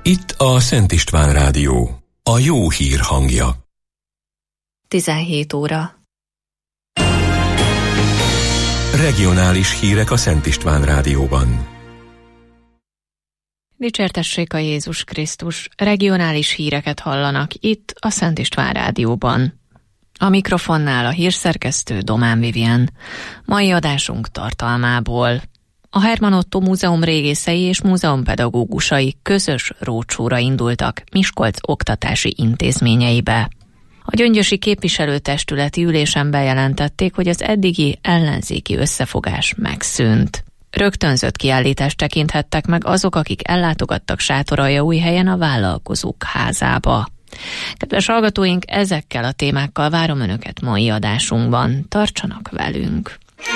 Itt a Szent István Rádió, a jó hír hangja. 17 óra. Regionális hírek a Szent István Rádióban. Dicsértessék a Jézus Krisztus, regionális híreket hallanak itt a Szent István Rádióban. A mikrofonnál a hírszerkesztő Domán Vivien. Mai adásunk tartalmából: a Herman Ottó Múzeum régészei és múzeumpedagógusai közös rócsóra indultak Miskolc oktatási intézményeibe. A gyöngyösi képviselőtestületi ülésen bejelentették, hogy az eddigi ellenzéki összefogás megszűnt. Rögtönzött kiállítást tekinthettek meg azok, akik ellátogattak Sátoraljaújhelyen a Vállalkozók Házába. Kedves hallgatóink, ezekkel a témákkal várom Önöket mai adásunkban. Tartsanak velünk!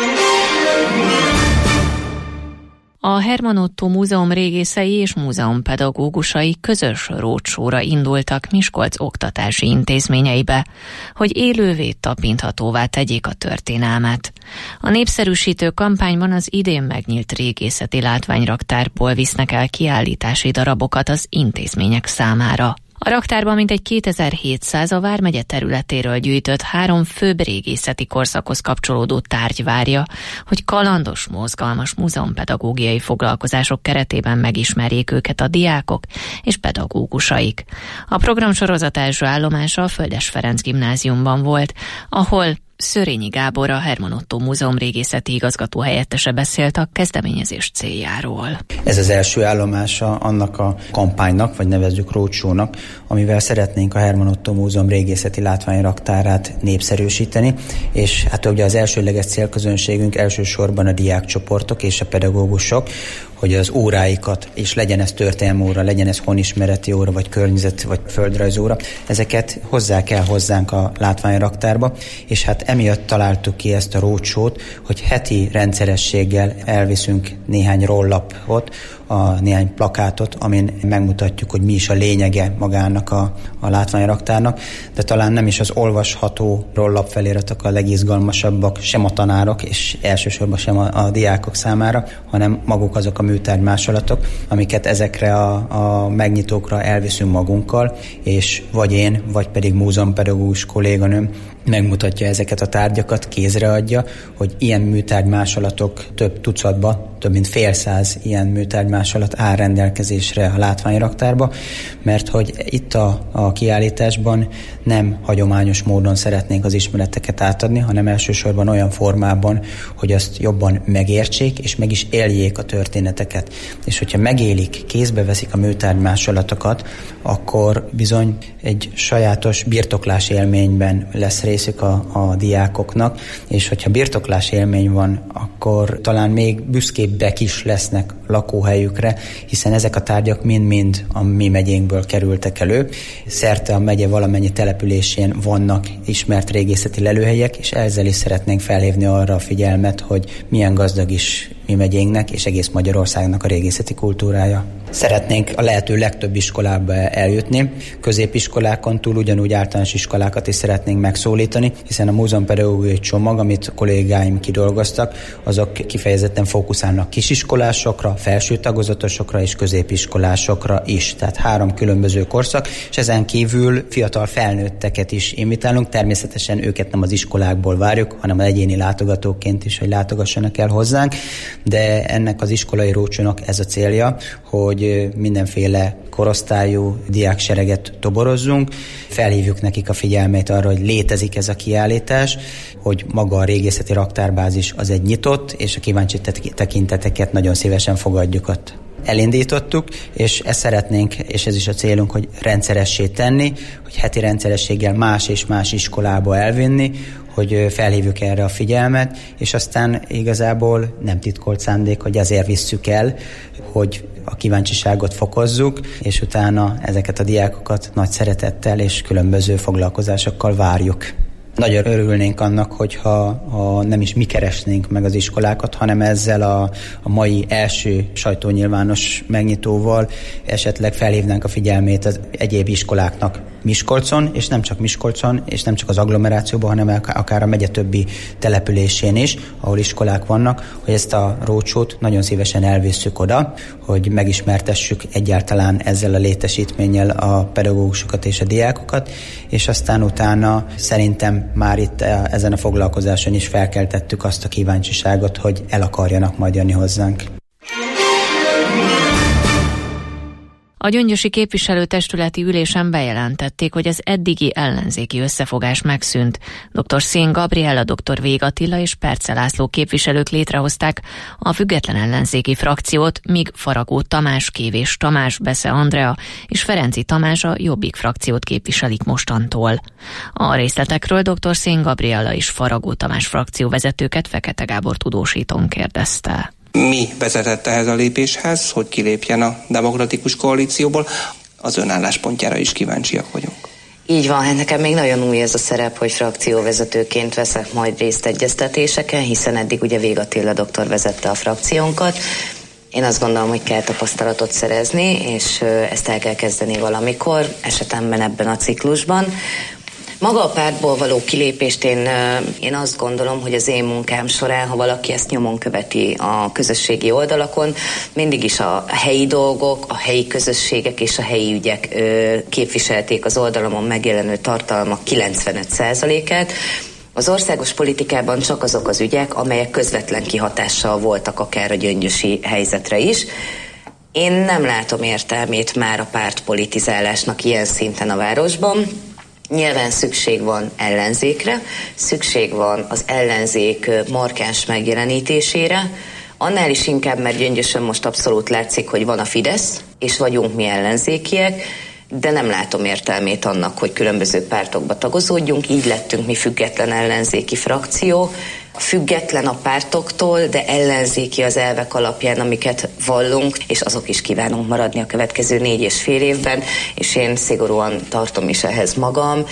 A Herman Ottó Múzeum régészei és múzeumpedagógusai közös rócsóra indultak Miskolc oktatási intézményeibe, hogy élővé, tapinthatóvá tegyék a történelmet. A népszerűsítő kampányban az idén megnyílt régészeti látványraktárból visznek el kiállítási darabokat az intézmények számára. A raktárban mintegy 2700 a vármegye területéről gyűjtött 3 főbb régészeti korszakhoz kapcsolódó tárgy várja, hogy kalandos, mozgalmas múzeumpedagógiai foglalkozások keretében megismerjék őket a diákok és pedagógusaik. A programsorozat első állomása a Földes Ferenc gimnáziumban volt, ahol Szörényi Gábor, a Herman Ottó Múzeum régészeti igazgató helyettese beszélt a kezdeményezés céljáról. Ez az első állomása annak a kampánynak, vagy nevezzük rócsónak, amivel szeretnénk a Herman Ottó Múzeum régészeti látványraktárát népszerűsíteni, és hát ugye az elsődleges célközönségünk elsősorban a diákcsoportok és a pedagógusok, hogy az óráikat, és legyen ez történelmi óra, legyen ez honismereti óra, vagy környezet, vagy földrajzóra, ezeket hozzá kell hozzánk a látványraktárba, és hát emiatt találtuk ki ezt a rócsót, hogy heti rendszerességgel elviszünk néhány rollapot, néhány plakátot, amin megmutatjuk, hogy mi is a lényege magának a látványraktárnak, de talán nem is az olvasható rollapfeliratok a legizgalmasabbak, sem a tanárok, és elsősorban sem a diákok számára, hanem maguk azok a műtárgymásolatok, amiket ezekre a megnyitókra elviszünk magunkkal, és vagy én, vagy pedig múzeumpedagógus kolléganőm megmutatja ezeket a tárgyakat, kézre adja, hogy ilyen műtárgymásolatok több tucatba, több mint fél száz ilyen műtárgymásolat áll rendelkezésre a látványraktárba, mert hogy itt a kiállításban nem hagyományos módon szeretnénk az ismereteket átadni, hanem elsősorban olyan formában, hogy azt jobban megértsék, és meg is éljék a történeteket. És hogyha megélik, kézbe veszik a műtárgymásolatokat, akkor bizony egy sajátos birtoklás élményben lesz részük a diákoknak, és hogyha birtoklás élmény van, akkor talán még büszkébbek is lesznek lakóhelyükre, hiszen ezek a tárgyak mind-mind a mi megyénkből kerültek elő. Szerte a megye valamennyi településén vannak ismert régészeti lelőhelyek, és ezzel is szeretnénk felhívni arra a figyelmet, hogy milyen gazdag is mi megyénknek és egész Magyarországnak a régészeti kultúrája. Szeretnénk a lehető legtöbb iskolába eljutni, középiskolákon túl ugyanúgy általános iskolákat is szeretnénk megszólítani, hiszen a múzeumpedagógiai csomag, amit a kollégáim kidolgoztak, azok kifejezetten fókuszálnak kisiskolásokra, felső tagozatosokra és középiskolásokra is. Tehát 3 különböző korszak, és ezen kívül fiatal felnőtteket is invitálunk. Természetesen őket nem az iskolákból várjuk, hanem az egyéni látogatóként is, hogy látogassanak el hozzánk, de ennek az iskolai rócsónak ez a célja, hogy mindenféle korosztályú diáksereget toborozzunk, felhívjuk nekik a figyelmét arra, hogy létezik ez a kiállítás, hogy maga a régészeti raktárbázis az egy nyitott, és a kíváncsi tekinteteket nagyon szívesen fogadjuk ott. Elindítottuk, és ezt szeretnénk, és ez is a célunk, hogy rendszeressé tenni, hogy heti rendszerességgel más és más iskolába elvinni, hogy felhívjuk erre a figyelmet, és aztán igazából nem titkolt szándék, hogy azért visszük el, hogy a kíváncsiságot fokozzuk, és utána ezeket a diákokat nagy szeretettel és különböző foglalkozásokkal várjuk. Nagyon örülnénk annak, hogyha nem is mi keresnénk meg az iskolákat, hanem ezzel a mai első sajtónyilvános megnyitóval esetleg felhívnánk a figyelmét az egyéb iskoláknak. Miskolcon, és nem csak Miskolcon, és nem csak az agglomerációban, hanem akár a megye többi településén is, ahol iskolák vannak, hogy ezt a roadshow-t nagyon szívesen elvisszük oda, hogy megismertessük egyáltalán ezzel a létesítménnyel a pedagógusokat és a diákokat, és aztán utána szerintem már itt ezen a foglalkozáson is felkeltettük azt a kíváncsiságot, hogy el akarjanak majd jönni hozzánk. A gyöngyösi képviselőtestületi ülésen bejelentették, hogy az eddigi ellenzéki összefogás megszűnt. Dr. Szén Gabriella, dr. Vég Attila és Perce László képviselők létrehozták a független ellenzéki frakciót, míg Faragó Tamás, Kévés Tamás, Besze Andrea és Ferenci Tamás a Jobbik frakciót képviselik mostantól. A részletekről dr. Szén Gabriella és Faragó Tamás frakcióvezetőket Fekete Gábor tudósítón kérdezte. Mi vezetett ehhez a lépéshez, hogy kilépjen a demokratikus koalícióból? Az ön álláspontjára is kíváncsiak vagyunk. Így van, hát nekem még nagyon új ez a szerep, hogy frakcióvezetőként veszek majd részt egyeztetéseken, hiszen eddig ugye Vég Attila doktor vezette a frakciónkat. Én azt gondolom, hogy kell tapasztalatot szerezni, és ezt el kell kezdeni valamikor, esetemben ebben a ciklusban. Maga a pártból való kilépést én azt gondolom, hogy az én munkám során, ha valaki ezt nyomon követi a közösségi oldalakon, mindig is a helyi dolgok, a helyi közösségek és a helyi ügyek képviselték az oldalamon megjelenő tartalmak 95%-át. Az országos politikában csak azok az ügyek, amelyek közvetlen kihatással voltak akár a gyöngyösi helyzetre is. Én nem látom értelmét már a pártpolitizálásnak ilyen szinten a városban. Nyilván szükség van ellenzékre, szükség van az ellenzék markáns megjelenítésére, annál is inkább, mert Gyöngyösön most abszolút látszik, hogy van a Fidesz, és vagyunk mi ellenzékiek, de nem látom értelmét annak, hogy különböző pártokba tagozódjunk, így lettünk mi független ellenzéki frakció, független a pártoktól, de ellenzéki az elvek alapján, amiket vallunk, és azok is kívánunk maradni a következő 4,5 évben, és én szigorúan tartom is ehhez magam.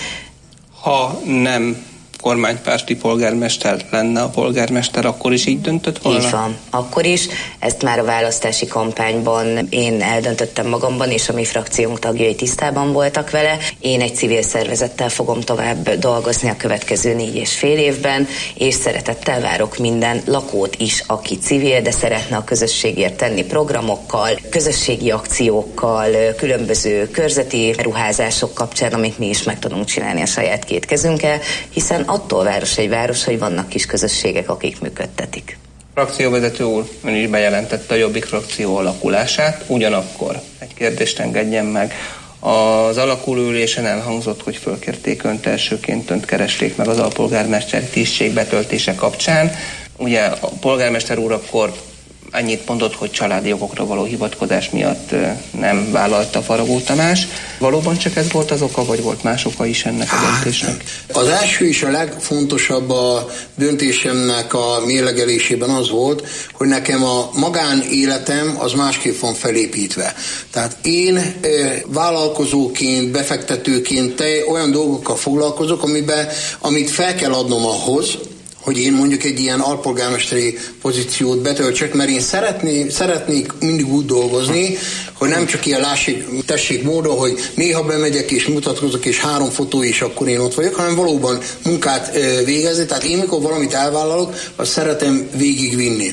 Ha nem kormánypárti polgármester lenne a polgármester, akkor is így döntött volna? Így van, akkor is. Ezt már a választási kampányban én eldöntöttem magamban, és a mi frakciónk tagjai tisztában voltak vele. Én egy civil szervezettel fogom tovább dolgozni a következő 4,5 évben, és szeretettel várok minden lakót is, aki civil, de szeretne a közösségért tenni programokkal, közösségi akciókkal, különböző körzeti ruházások kapcsán, amit mi is meg tudunk csinálni a saját két kezünkkel, hiszen attól város egy város, hogy vannak kis közösségek, akik működtetik. Frakcióvezető úr, ön is bejelentette a Jobbik frakció alakulását, ugyanakkor egy kérdést engedjen meg. Az alakulóülésen elhangzott, hogy fölkérték önt elsőként, önt keresték meg az alpolgármesteri tisztség betöltése kapcsán. Ugye a polgármester úr akkor annyit mondott, hogy családi jogokra való hivatkozás miatt nem vállalta Faragó Tamás. Valóban csak ez volt az oka, vagy volt más oka is ennek a döntésnek? Az első és a legfontosabb a döntésemnek a mérlegelésében az volt, hogy nekem a magánéletem az másképp van felépítve. Tehát én vállalkozóként, befektetőként olyan dolgokkal foglalkozok, amit fel kell adnom ahhoz, hogy én mondjuk egy ilyen alpolgármesteri pozíciót betöltsek, mert én szeretnék mindig úgy dolgozni, hogy nem csak ilyen tessék módon, hogy néha bemegyek és mutatkozok, és 3 fotó, és akkor én ott vagyok, hanem valóban munkát végezni. Tehát én, mikor valamit elvállalok, azt szeretem végigvinni.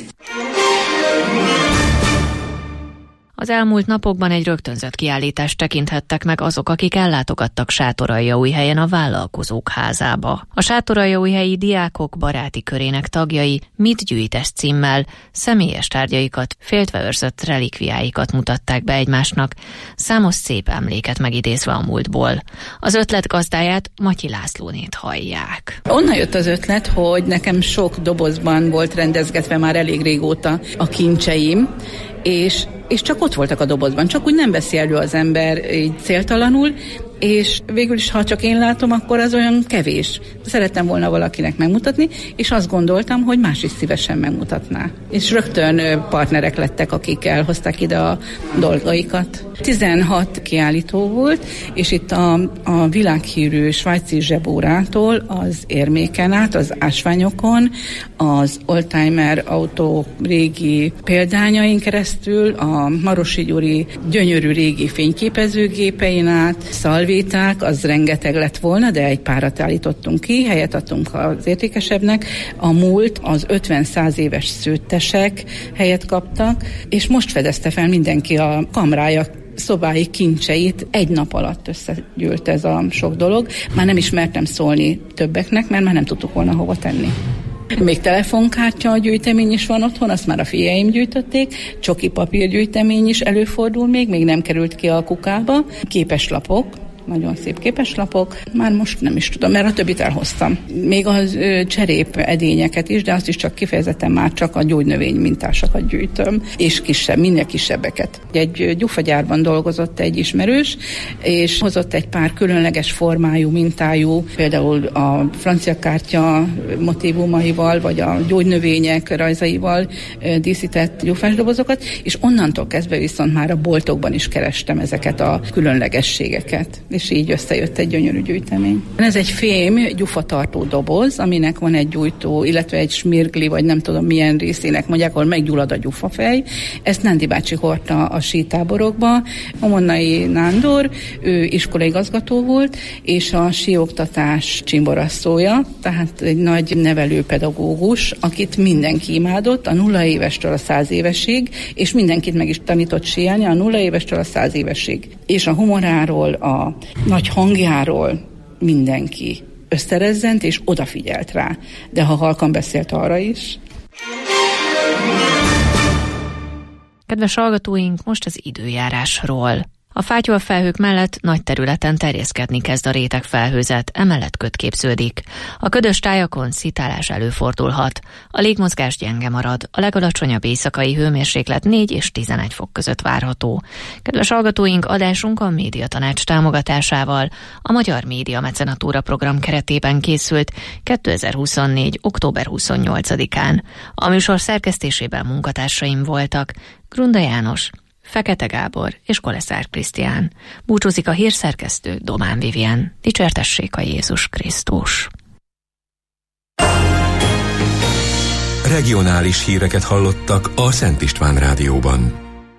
Az elmúlt napokban egy rögtönzött kiállítást tekinthettek meg azok, akik ellátogattak Sátoraljaújhelyen a Vállalkozók Házába. A Sátoraljaújhelyi diákok baráti körének tagjai Mit gyűjtesz címmel személyes tárgyaikat, féltve őrzött relikviáikat mutatták be egymásnak, számos szép emléket megidézve a múltból. Az ötlet gazdáját, Matyi Lászlónét hallják. Onnan jött az ötlet, hogy nekem sok dobozban volt rendezgetve már elég régóta a kincseim, és csak ott voltak a dobozban, csak úgy nem veszi elő az ember így céltalanul, és végül is, ha csak én látom, akkor az olyan kevés. Szerettem volna valakinek megmutatni, és azt gondoltam, hogy más is szívesen megmutatná. És rögtön partnerek lettek, akik elhozták ide a dolgaikat. 16 kiállító volt, és itt a világhírű svájci zsebórától az érméken át, az ásványokon, az oldtimer autó régi példányain keresztül, a Marosi Gyuri gyönyörű régi fényképezőgépein át, bevéták, az rengeteg lett volna, de egy párat állítottunk ki, helyet adtunk az értékesebbnek. A múlt, az 50-100 éves szőttesek helyet kaptak, és most fedezte fel mindenki a kamrája szobái kincseit, egy nap alatt összegyűlt ez a sok dolog. Már nem is mertem szólni többeknek, mert már nem tudtuk volna hova tenni. Még telefonkártya gyűjtemény is van otthon, azt már a fiaim gyűjtötték, csoki papírgyűjtemény is előfordul még nem került ki a kukába. Képeslapok, nagyon szép képeslapok, már most nem is tudom, mert a többit elhoztam. Még a cserép edényeket is, de azt is csak kifejezetten már csak a gyógynövény mintásokat gyűjtöm, és minél kisebbeket. Egy gyufagyárban dolgozott egy ismerős, és hozott egy pár különleges formájú, mintájú, például a francia kártya motívumaival, vagy a gyógynövények rajzaival díszített gyufásdobozokat, és onnantól kezdve viszont már a boltokban is kerestem ezeket a különlegességeket. És így összejött egy gyönyörű gyűjtemény. Ez egy fém gyufatartó doboz, aminek van egy gyújtó, illetve egy smirgli, vagy nem tudom milyen részének mondják, ahol meggyullad a gyufafej. Ezt Nándi bácsi hordta a sítáborokba. Omonnai Nándor, ő iskolaigazgató volt, és a síoktatás csimborasszója, tehát egy nagy nevelőpedagógus, akit mindenki imádott, a 0 évestől a 100 évesig, és mindenkit meg is tanított síelni a 0 évestől a 100 évesig. És a humoráról, a nagy hangjáról mindenki összerezzent és odafigyelt rá. De ha halkan beszélt arra is. Kedves hallgatóink, most az időjárásról. A fátyolfelhők mellett nagy területen terjeszkedni kezd a rétegfelhőzet, emellett köd képződik. A ködös tájakon szitálás előfordulhat. A légmozgás gyenge marad, a legalacsonyabb éjszakai hőmérséklet 4 és 11 fok között várható. Kedves hallgatóink, adásunk a Médiatanács támogatásával a Magyar Média Mecenatúra program keretében készült 2024. október 28-án. A műsor szerkesztésében munkatársaim voltak Grunda János, Fekete Gábor és Koleszár Krisztián. Búcsúzik a hírszerkesztő Domán Vivien. Dicsértessék a Jézus Krisztus. Regionális híreket hallottak a Szent István Rádióban.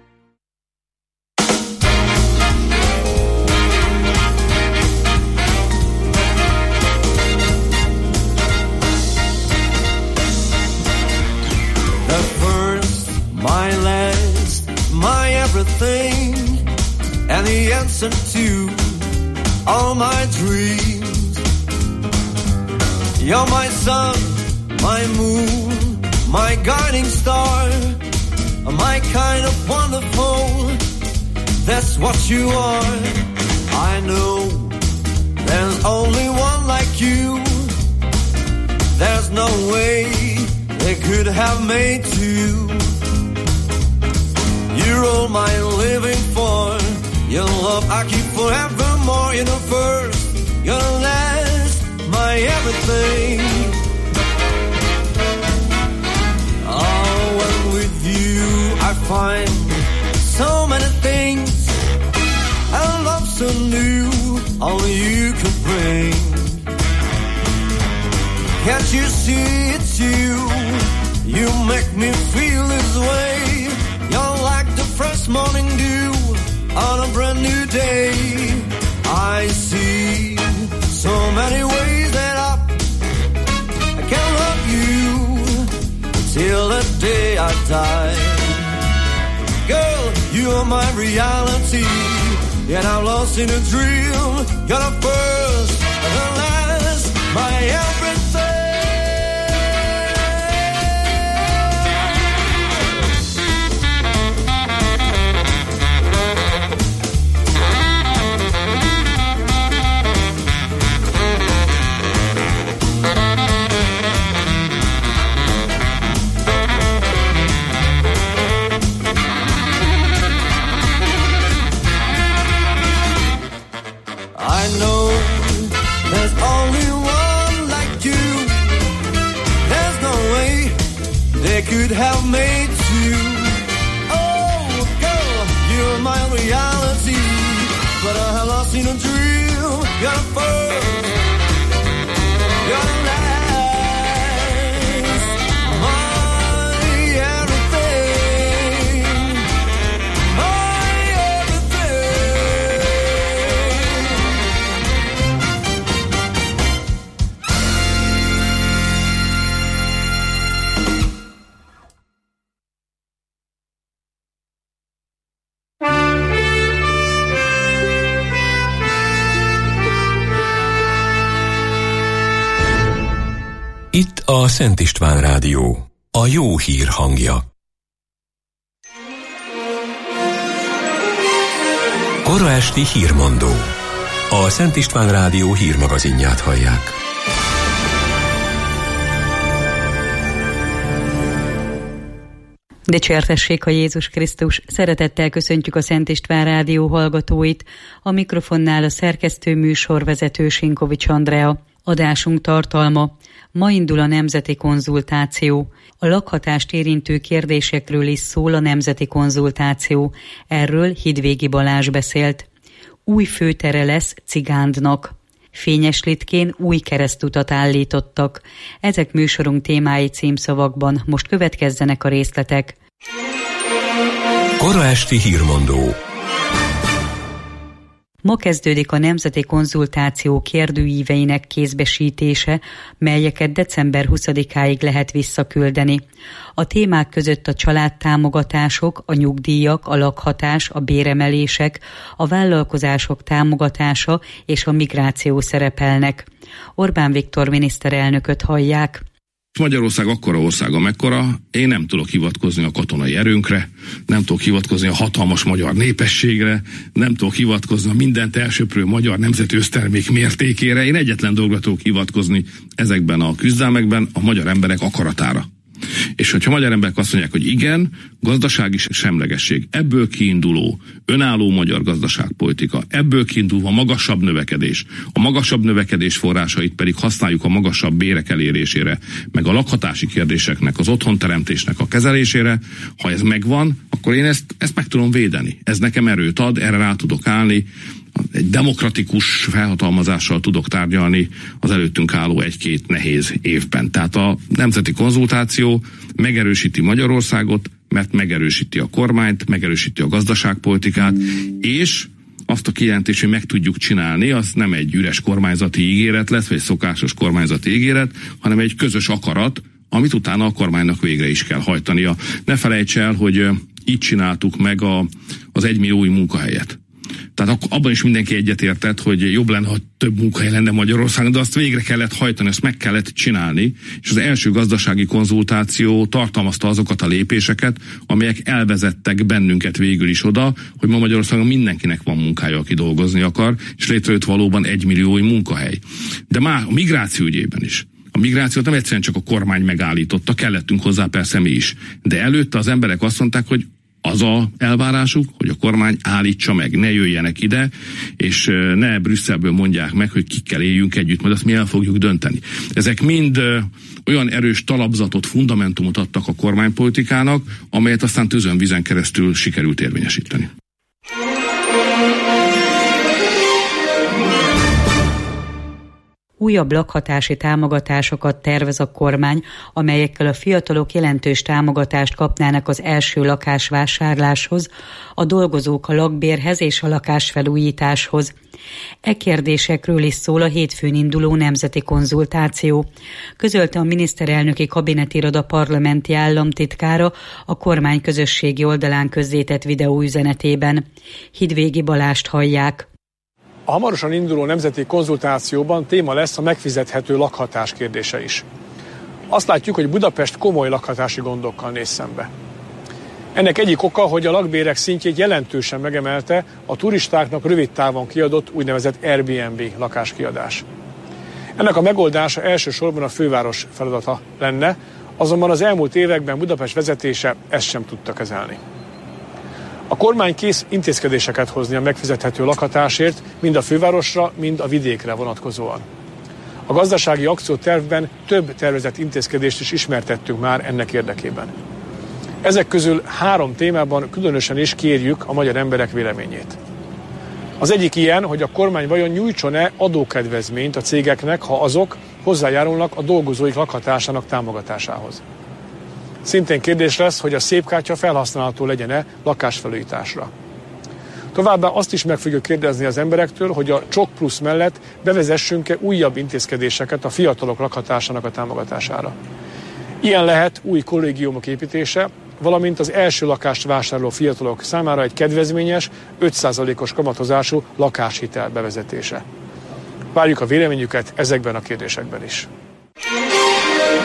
The first, my last, my everything, and the answer to all my dreams. You're my sun, my moon, my guiding star, my kind of wonderful, that's what you are. I know there's only one like you, there's no way they could have made two. You're all my living for, your love I keep forevermore. You're the first, you're the last, my everything. Oh, when with you I find so many things, a love so new, only you could bring. Can't you see it's you, you make me feel this way. You're like the fresh morning dew on a brand new day. I see so many ways that I can love you till the day I die. Girl, you are my reality, yet I'm lost in a dream. You're the first and the last, my everything. I know there's only one like you. There's no way they could have made two. Oh, girl, you're my reality, but I have lost in a dream. You're the first, you're the last, my everything, my everything. Itt a Szent István Rádió, a jó hír hangja. Kora esti hírmondó. A Szent István Rádió hírmagazinját hallják. Dicsértessék a Jézus Krisztus! Szeretettel köszöntjük a Szent István Rádió hallgatóit. A mikrofonnál a szerkesztő műsorvezető Sinkovics Andrea. Adásunk tartalma: ma indul a nemzeti konzultáció. A lakhatást érintő kérdésekről is szól a nemzeti konzultáció. Erről Hidvégi Balázs beszélt. Új főtere lesz Cigándnak. Fényeslitkén új keresztutat állítottak. Ezek műsorunk témái címszavakban. Most következzenek a részletek. Kora esti hírmondó. Ma kezdődik a nemzeti konzultáció kérdőíveinek kézbesítése, melyeket december 20-áig lehet visszaküldeni. A témák között a családtámogatások, a nyugdíjak, a lakhatás, a béremelések, a vállalkozások támogatása és a migráció szerepelnek. Orbán Viktor miniszterelnököt hallják. Magyarország akkora ország, amekkora, én nem tudok hivatkozni a katonai erőnkre, nem tudok hivatkozni a hatalmas magyar népességre, nem tudok hivatkozni a mindent elsöprő magyar nemzeti össztermék mértékére. Én egyetlen dologra tudok hivatkozni ezekben a küzdelmekben, a magyar emberek akaratára. És hogyha a magyar emberek azt mondják, hogy igen, gazdasági semlegesség, ebből kiinduló önálló magyar gazdaságpolitika, ebből kiindulva magasabb növekedés, a magasabb növekedés forrásait pedig használjuk a magasabb bérek elérésére, meg a lakhatási kérdéseknek, az otthonteremtésnek a kezelésére, ha ez megvan, akkor én ezt meg tudom védeni. Ez nekem erőt ad, erre rá tudok állni, egy demokratikus felhatalmazással tudok tárgyalni az előttünk álló egy-két nehéz évben. Tehát a nemzeti konzultáció megerősíti Magyarországot, mert megerősíti a kormányt, megerősíti a gazdaságpolitikát, és azt a kijelentést, hogy meg tudjuk csinálni, az nem egy üres kormányzati ígéret lesz, vagy egy szokásos kormányzati ígéret, hanem egy közös akarat, amit utána a kormánynak végre is kell hajtania. Ne felejts el, hogy így csináltuk meg az 1 millió új munkahelyet. Tehát abban is mindenki egyetértett, hogy jobb lenne, ha több munkahely lenne Magyarországon, de azt végre kellett hajtani, ezt meg kellett csinálni, és az első gazdasági konzultáció tartalmazta azokat a lépéseket, amelyek elvezettek bennünket végül is oda, hogy ma Magyarországon mindenkinek van munkája, aki dolgozni akar, és létrejött valóban 1 millió új munkahely. De már a migráció ügyében is. A migrációt nem egyszerűen csak a kormány megállította, kellettünk hozzá persze mi is. De előtte az emberek azt mondták, hogy az a elvárásuk, hogy a kormány állítsa meg, ne jöjjenek ide, és ne Brüsszelből mondják meg, hogy kikkel éljünk együtt, majd azt mi el fogjuk dönteni. Ezek mind olyan erős talapzatot, fundamentumot adtak a kormánypolitikának, amelyet aztán tüzönvízen keresztül sikerült érvényesíteni. Újabb lakhatási támogatásokat tervez a kormány, amelyekkel a fiatalok jelentős támogatást kapnának az első lakásvásárláshoz, a dolgozók a lakbérhez és a lakásfelújításhoz. E kérdésekről is szól a hétfőn induló nemzeti konzultáció. Közölte a miniszterelnöki kabinetiroda parlamenti államtitkára a kormány közösségi oldalán közzétett videóüzenetében. Hidvégi Balást hallják. A hamarosan induló nemzeti konzultációban téma lesz a megfizethető lakhatás kérdése is. Azt látjuk, hogy Budapest komoly lakhatási gondokkal néz szembe. Ennek egyik oka, hogy a lakbérek szintjét jelentősen megemelte a turistáknak rövid távon kiadott úgynevezett Airbnb lakáskiadás. Ennek a megoldása elsősorban a főváros feladata lenne, azonban az elmúlt években Budapest vezetése ezt sem tudta kezelni. A kormány kész intézkedéseket hozni a megfizethető lakhatásért, mind a fővárosra, mind a vidékre vonatkozóan. A gazdasági akciótervben több tervezett intézkedést is ismertettünk már ennek érdekében. Ezek közül 3 témában különösen is kérjük a magyar emberek véleményét. Az egyik ilyen, hogy a kormány vajon nyújtson-e adókedvezményt a cégeknek, ha azok hozzájárulnak a dolgozóik lakhatásának támogatásához. Szintén kérdés lesz, hogy a szépkártya felhasználható legyen-e lakásfelújításra. Továbbá azt is meg fogjuk kérdezni az emberektől, hogy a Csok Plusz mellett bevezessünk-e újabb intézkedéseket a fiatalok lakhatásának a támogatására. Ilyen lehet új kollégiumok építése, valamint az első lakást vásárló fiatalok számára egy kedvezményes, 5%-os kamatozású lakáshitel bevezetése. Várjuk a véleményüket ezekben a kérdésekben is.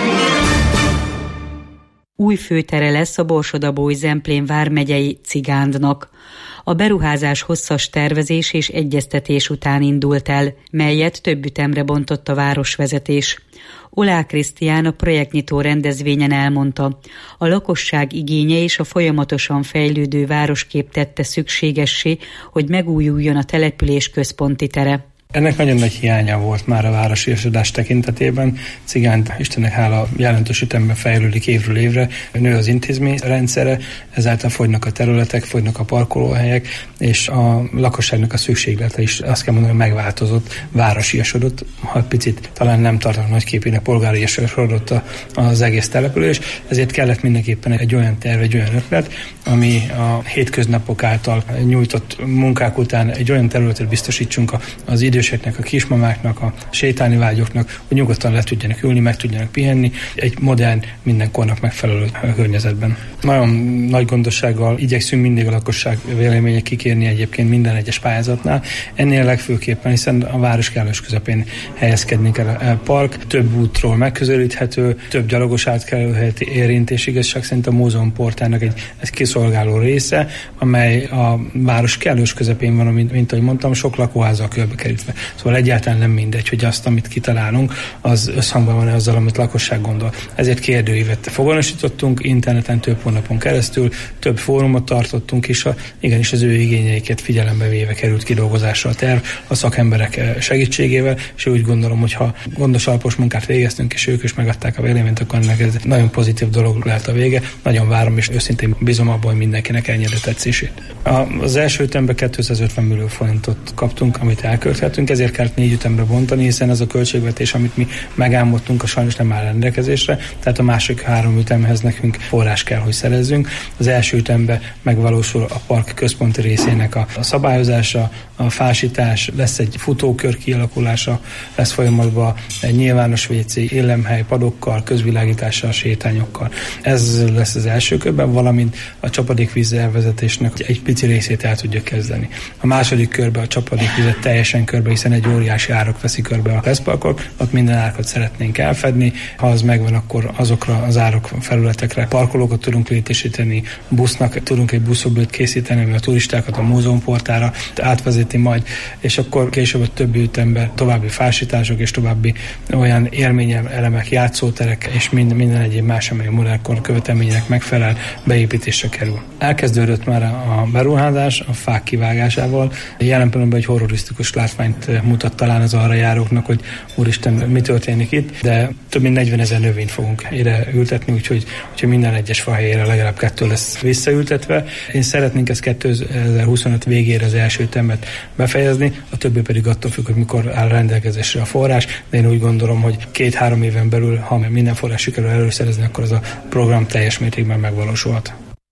Új főtere lesz a Borsod-Abaúj-Zemplén vármegyei Cigándnak. A beruházás hosszas tervezés és egyeztetés után indult el, melyet több ütemre bontott a városvezetés. Olá Krisztián a projektnyitó rendezvényen elmondta, a lakosság igénye és a folyamatosan fejlődő városkép tette szükségessé, hogy megújuljon a település központi tere. Ennek nagyon nagy hiánya volt már a városiasodás tekintetében. Cigánd, Istennek hála, jelentős ütemben fejlődik évről évre, nő az intézmény rendszere, ezáltal fogynak a területek, fogynak a parkolóhelyek, és a lakosságnak a szükséglete is azt kell mondani, hogy megváltozott, városiasodott, ha picit talán nem tartanak nagyképének, polgáriasodott az egész település, ezért kellett mindenképpen egy olyan terv, egy olyan ötlet, ami a hétköznapok által nyújtott munkák után egy olyan területet biztosítsunk az időseknek, a kismamáknak, a sétálni vágyóknak, hogy nyugodtan le tudjanak ülni, meg tudjanak pihenni egy modern, minden kornak megfelelő környezetben. Nagyon nagy gondossággal igyekszünk mindig a lakosság véleményét kikérni egyébként minden egyes pályázatnál. Ennél legfőképpen, hiszen a város kellős közepén helyezkedni kell a park, több útról megközelíthető, több gyalogos átkelőhelyet érint, és igazság szerint a múzeumportának egy kiszolgáló része, amely a város kellős közepén van, mint ahogy mondtam, sok lakóházzal körbekerítve. Szóval egyáltalán nem mindegy, hogy azt, amit kitalálunk, az összhangban van azzal, amit lakosság gondol. Ezért kérdőívet foganosítottunk, interneten több hónapon keresztül, több fórumot tartottunk, és igenis az ő igényeiket figyelembe véve került kidolgozásra a terv a szakemberek segítségével, és úgy gondolom, hogy ha gondos alapos munkát végeztünk, és ők is megadták a véleményt, akkor ennek ez nagyon pozitív dolog lehet a vége. Nagyon várom, és őszintén bízom abban, hogy mindenkinek elnyeri a tetszését. Az első ütemben 250 millió forintot kaptunk, amit elkölthetünk, ezért kellett 4 ütemre bontani, hiszen ez a költségvetés, amit mi megálmodtunk, a sajnos nem áll rendelkezésre, tehát a másik 3 ütemhez nekünk forrás kell, hogy szerezzünk. Az első ütemben megvalósul a park központi részének a szabályozása, a fásítás, lesz egy futókör kialakulása, lesz folyamatban egy nyilvános WC, élemhely, padokkal, közvilágítással, sétányokkal. Ez lesz az első körben, valamint a csapadékvíz elvezetésnek egy pici részét el tudja kezdeni. A második körben a csapadékvizet teljesen körbe, hiszen egy óriási árok veszi körbe a Veszparkot, ott minden árakat szeretnénk elfedni. Ha az megvan, akkor azokra az árok felületekre parkolókat tudunk létesíteni, busznak tudunk egy buszoblőt készíteni, ami a turistákat a múzeumportára átvezeti majd, és akkor később a többi ütemben további fásítások és további olyan élményelemek, játszóterek és minden egyéb más, amely a modernkor követelménynek megfelel, beépítésre kerül. Elkezdődött már a beruházás a fák kivágásával. Jelen pillanatban egy horrorisztikus látványt mutat talán az arra járóknak, hogy úristen, mi történik itt, de több mint 40 000 növényt fogunk ide ültetni, úgyhogy minden egyes fahelyére legalább 2 lesz visszaültetve. Én szeretnénk ezt 2025 végére az első ütemet befejezni, a többi pedig attól függ, hogy mikor áll rendelkezésre a forrás, de én úgy gondolom, hogy 2-3 éven belül, ha minden forrás sikerül előszerezni, akkor ez a program teljes mértékben megvalósulhat.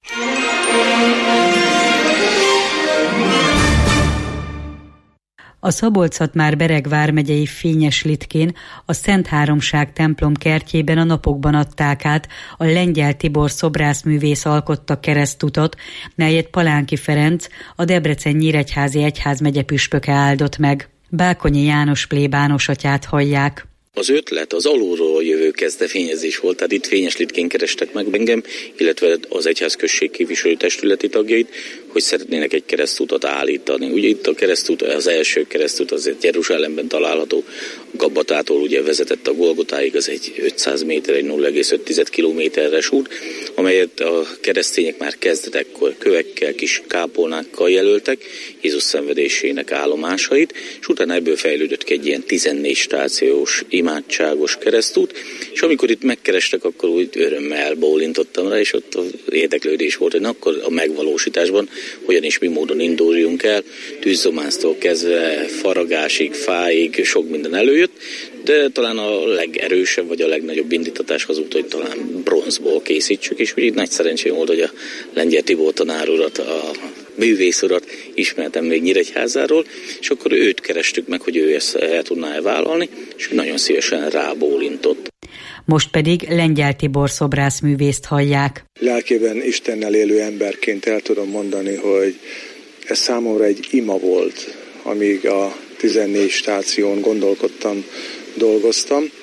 A Szabolcs-Szatmár-Bereg vármegyei Fényes-Litkén a Szent Háromság templom kertjében a napokban adták át a Lengyel Tibor szobrászművész alkotta keresztutat, melyet Palánki Ferenc, a Debrecen-Nyíregyházi egyházmegye püspöke áldott meg. Bákonyi János plébános atyát hallják. Az ötlet az alulról jövő kezdeményezés volt, tehát itt Fényes-Litkén kerestek meg engem, illetve az egyházközség képviselő testületi tagjait, hogy szeretnének egy keresztutat állítani. Ugye itt a keresztút, az első keresztút az Jeruzsálemben található, Gabbatától ugye vezetett a Golgotáig, az egy 500 méter, egy 0,5 kilométeres út, amelyet a keresztények már kezdetekkor kövekkel, kis kápolnákkal jelöltek, Jézus szenvedésének állomásait, és utána ebből fejlődött ki egy ilyen 14 stációs imádságos keresztút, és amikor itt megkerestek, akkor úgy örömmel bólintottam rá, és ott érdeklődés volt, hogy akkor a megvalósításban hogyan és mi módon induljunk el, tűzzománztól kezdve faragásig, fáig, sok minden előjött, de talán a legerősebb vagy a legnagyobb indítatás az út, hogy talán bronzból készítsük, és úgy nagy szerencsém volt, hogy a Lengyel Tibor tanár urat, a művész urat ismertem még Nyíregyházáról, és akkor őt kerestük meg, hogy ő ezt el tudná vállalni, és nagyon szívesen rábólintott. Most pedig Lengyel Tibor szobrászművészt hallják. Lelkében Istennel élő emberként el tudom mondani, hogy ez számomra egy ima volt, amíg a 14 stáción gondolkodtam, dolgoztam.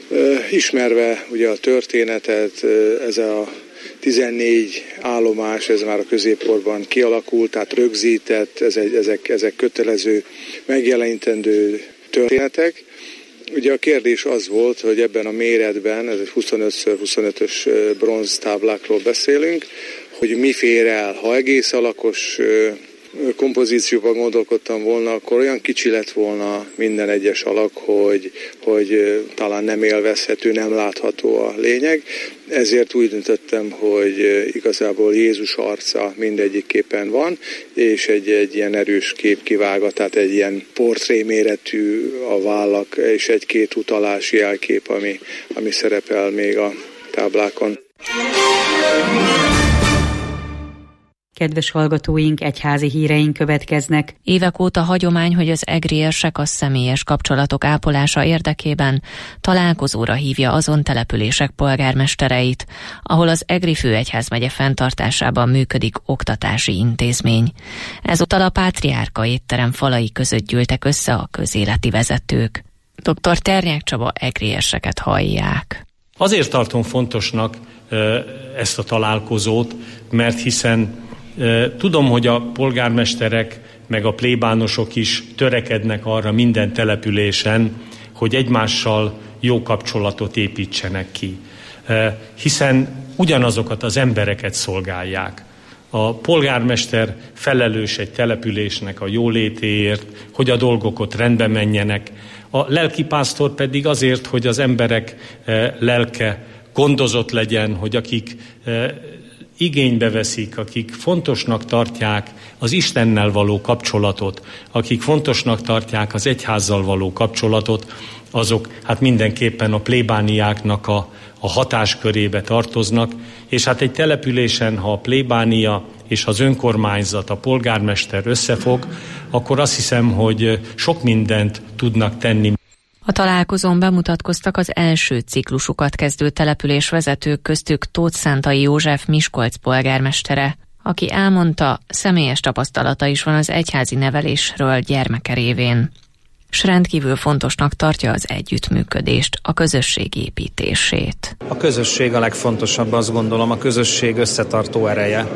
Ismerve ugye a történetet, ez a 14 állomás, ez már a középkorban kialakult, tehát rögzített, ezek kötelező, megjelenítendő történetek. Ugye a kérdés az volt, hogy ebben a méretben, ez egy 25x25-ös bronztáblákról beszélünk, hogy mi fér el. Ha egész alakos kompozícióban gondolkodtam volna, akkor olyan kicsi lett volna minden egyes alak, hogy talán nem élvezhető, nem látható a lényeg. Ezért úgy döntöttem, hogy igazából Jézus arca mindegyikképpen van, és egy ilyen erős kép kivága, tehát egy ilyen portréméretű a vállak, és egy-két utalási jelkép, ami szerepel még a táblákon. Kedves hallgatóink, egyházi híreink következnek. Évek óta hagyomány, hogy az egriérsek a személyes kapcsolatok ápolása érdekében találkozóra hívja azon települések polgármestereit, ahol az Egri főegyházmegye fenntartásában működik oktatási intézmény. Ezúttal a Pátriárka étterem falai között gyűltek össze a közéleti vezetők. Dr. Ternyák Csaba egriérseket hallják. Azért tartom fontosnak ezt a találkozót, mert hiszen tudom, hogy a polgármesterek meg a plébánosok is törekednek arra minden településen, hogy egymással jó kapcsolatot építsenek ki. Hiszen ugyanazokat az embereket szolgálják. A polgármester felelős egy településnek a jólétéért, hogy a dolgok ott rendbe menjenek. A lelkipásztor pedig azért, hogy az emberek lelke gondozott legyen, hogy akik igénybe veszik, akik fontosnak tartják az Istennel való kapcsolatot, akik fontosnak tartják az egyházzal való kapcsolatot, azok hát mindenképpen a plébániáknak a hatáskörébe tartoznak, és hát egy településen, ha a plébánia és az önkormányzat, a polgármester összefog, akkor azt hiszem, hogy sok mindent tudnak tenni. A találkozón bemutatkoztak az első ciklusukat kezdő településvezetők, köztük Tóth Szántai József Miskolc polgármestere, aki elmondta, személyes tapasztalata is van az egyházi nevelésről gyermeke révén. S rendkívül fontosnak tartja az együttműködést, a közösség építését. A közösség a legfontosabb, azt gondolom, a közösség összetartó ereje.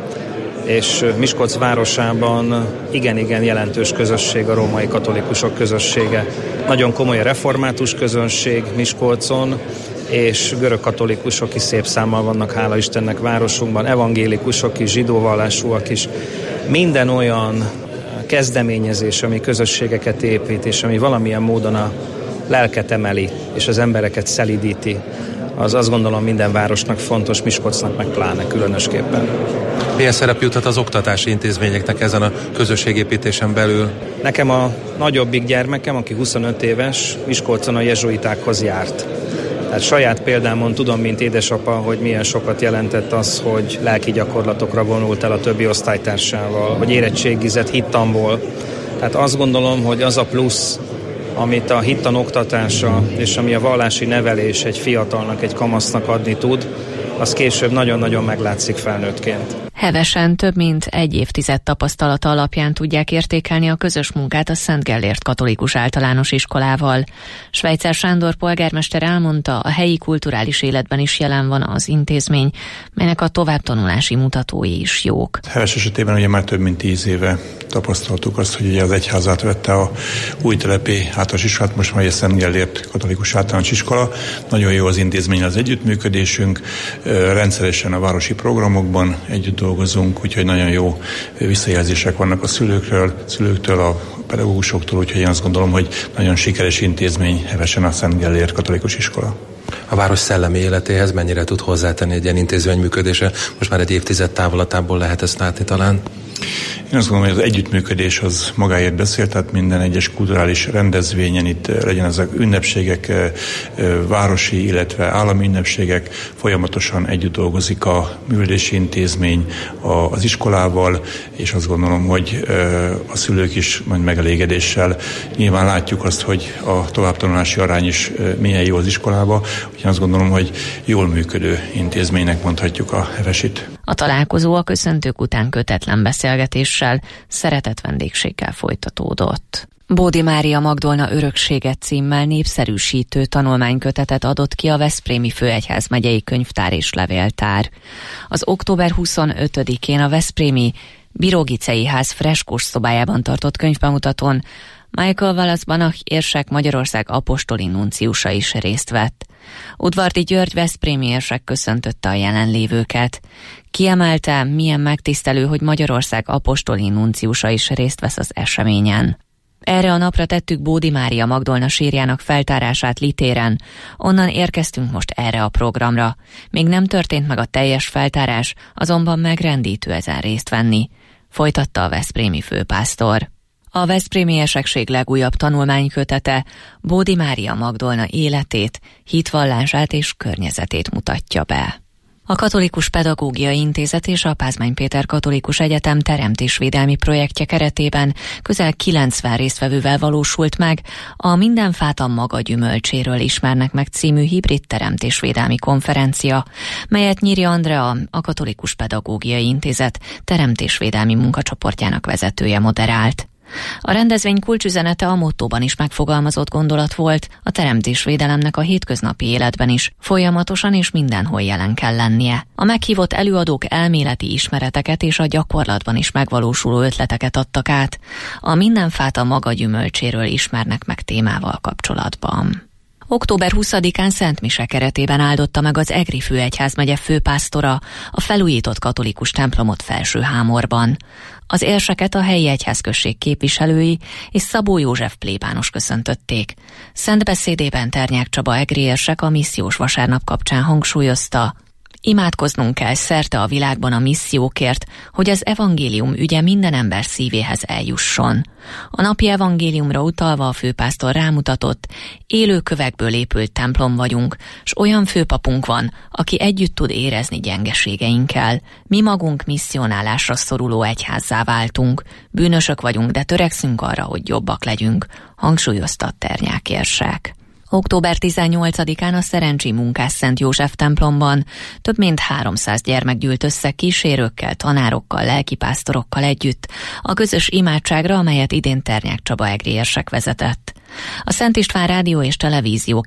És Miskolc városában igen jelentős közösség a római katolikusok közössége. Nagyon komoly a református közönség Miskolcon, és görög katolikusok is szép számmal vannak, hála Istennek, városunkban, evangélikusok is, zsidóvallásúak is. Minden olyan kezdeményezés, ami közösségeket épít, és ami valamilyen módon a lelket emeli, és az embereket szelídíti, az azt gondolom minden városnak fontos, Miskolcnak meg pláne különösképpen. Milyen szerep juthat az oktatási intézményeknek ezen a közösségépítésen belül? Nekem a nagyobbik gyermekem, aki 25 éves, Miskolcon a jezsuitákhoz járt. Tehát saját példámon tudom, mint édesapa, hogy milyen sokat jelentett az, hogy lelki gyakorlatokra vonult el a többi osztálytársával, hogy érettségizett hittanból. Tehát azt gondolom, hogy az a plusz, amit a hittan oktatása és ami a vallási nevelés egy fiatalnak, egy kamasznak adni tud, az később nagyon-nagyon meglátszik felnőttként. Hevesen több mint egy évtized tapasztalata alapján tudják értékelni a közös munkát a Szent Gellért Katolikus Általános Iskolával. Schweitzer Sándor polgármester elmondta, a helyi kulturális életben is jelen van az intézmény, melynek a továbbtanulási mutatói is jók. Heves esetében ugye már több mint 10 éve tapasztaltuk azt, hogy ugye az egyház átvette a újtelepi általános iskolát, most már a Szent Gellért Katolikus Általános Iskola. Nagyon jó az intézmény, az együttműködésünk, rendszeresen a városi programokban együtt dolgozunk, úgyhogy nagyon jó visszajelzések vannak a szülőktől, a pedagógusoktól, úgyhogy én azt gondolom, hogy nagyon sikeres intézmény hevesen a Szent Gellért Katolikus Iskola. A város szellemi életéhez mennyire tud hozzátenni egy ilyen intézmény működése? Most már egy évtized távolatából lehet ezt látni talán? Én azt gondolom, hogy az együttműködés az magáért beszél, tehát minden egyes kulturális rendezvényen, itt legyen ezek ünnepségek, városi, illetve állami ünnepségek, folyamatosan együtt dolgozik a művelési intézmény az iskolával, és azt gondolom, hogy a szülők is majd megelégedéssel nyilván látjuk azt, hogy a továbbtanulási arány is milyen jó az iskolába, úgyhogy azt gondolom, hogy jól működő intézménynek mondhatjuk a Hevesit. A találkozó a köszöntők után kötetlen beszélgetéssel, szeretett vendégséggel folytatódott. Bódi Mária Magdolna Örökséget címmel népszerűsítő tanulmánykötetet adott ki a Veszprémi Főegyházmegyei Könyvtár és Levéltár. Az október 25-én a veszprémi Birogicei ház freskós szobájában tartott könyvbemutatón Michael Wallace Banach érsek Magyarország apostoli nunciusa is részt vett. Udvardi György veszprémi érsek köszöntötte a jelenlévőket. Kiemelte, milyen megtisztelő, hogy Magyarország apostoli nunciusa is részt vesz az eseményen. Erre a napra tettük Bódi Mária Magdolna sírjának feltárását Litéren, onnan érkeztünk most erre a programra. Még nem történt meg a teljes feltárás, azonban megrendítő ezen részt venni, folytatta a veszprémi főpásztor. A veszprémi érsekség legújabb tanulmánykötete Bódi Mária Magdolna életét, hitvallását és környezetét mutatja be. A Katolikus Pedagógiai Intézet és a Pázmány Péter Katolikus Egyetem teremtésvédelmi projektje keretében közel 90 résztvevővel valósult meg a Minden fát a maga gyümölcséről ismernek meg című hibrid teremtésvédelmi konferencia, melyet Nyíri Andrea, a Katolikus Pedagógiai Intézet teremtésvédelmi munkacsoportjának vezetője moderált. A rendezvény kulcsüzenete a mottóban is megfogalmazott gondolat volt, a teremtésvédelemnek a hétköznapi életben is folyamatosan és mindenhol jelen kell lennie. A meghívott előadók elméleti ismereteket és a gyakorlatban is megvalósuló ötleteket adtak át a Minden fát a maga gyümölcséről ismernek meg témával kapcsolatban. Október 20-án Szent Mise keretében áldotta meg az Egri Főegyházmegye főpásztora a felújított katolikus templomot Felsőhámorban. Az érseket a helyi egyházközség képviselői és Szabó József plébános köszöntötték. Szent beszédében Ternyák Csaba egri érsek a missziós vasárnap kapcsán hangsúlyozta: imádkoznunk kell szerte a világban a missziókért, hogy az evangélium ügye minden ember szívéhez eljusson. A napi evangéliumra utalva a főpásztor rámutatott, élő kövekből épült templom vagyunk, s olyan főpapunk van, aki együtt tud érezni gyengeségeinkkel. Mi magunk misszionálásra szoruló egyházzá váltunk, bűnösök vagyunk, de törekszünk arra, hogy jobbak legyünk, hangsúlyozta Ternyák érsek. Október 18-án a Szerencsi Munkás Szent József templomban több mint 300 gyermek gyűlt össze kísérőkkel, tanárokkal, lelkipásztorokkal együtt a közös imádságra, amelyet idén Ternyák Csaba egri érsek vezetett. A Szent István Rádió és Televízió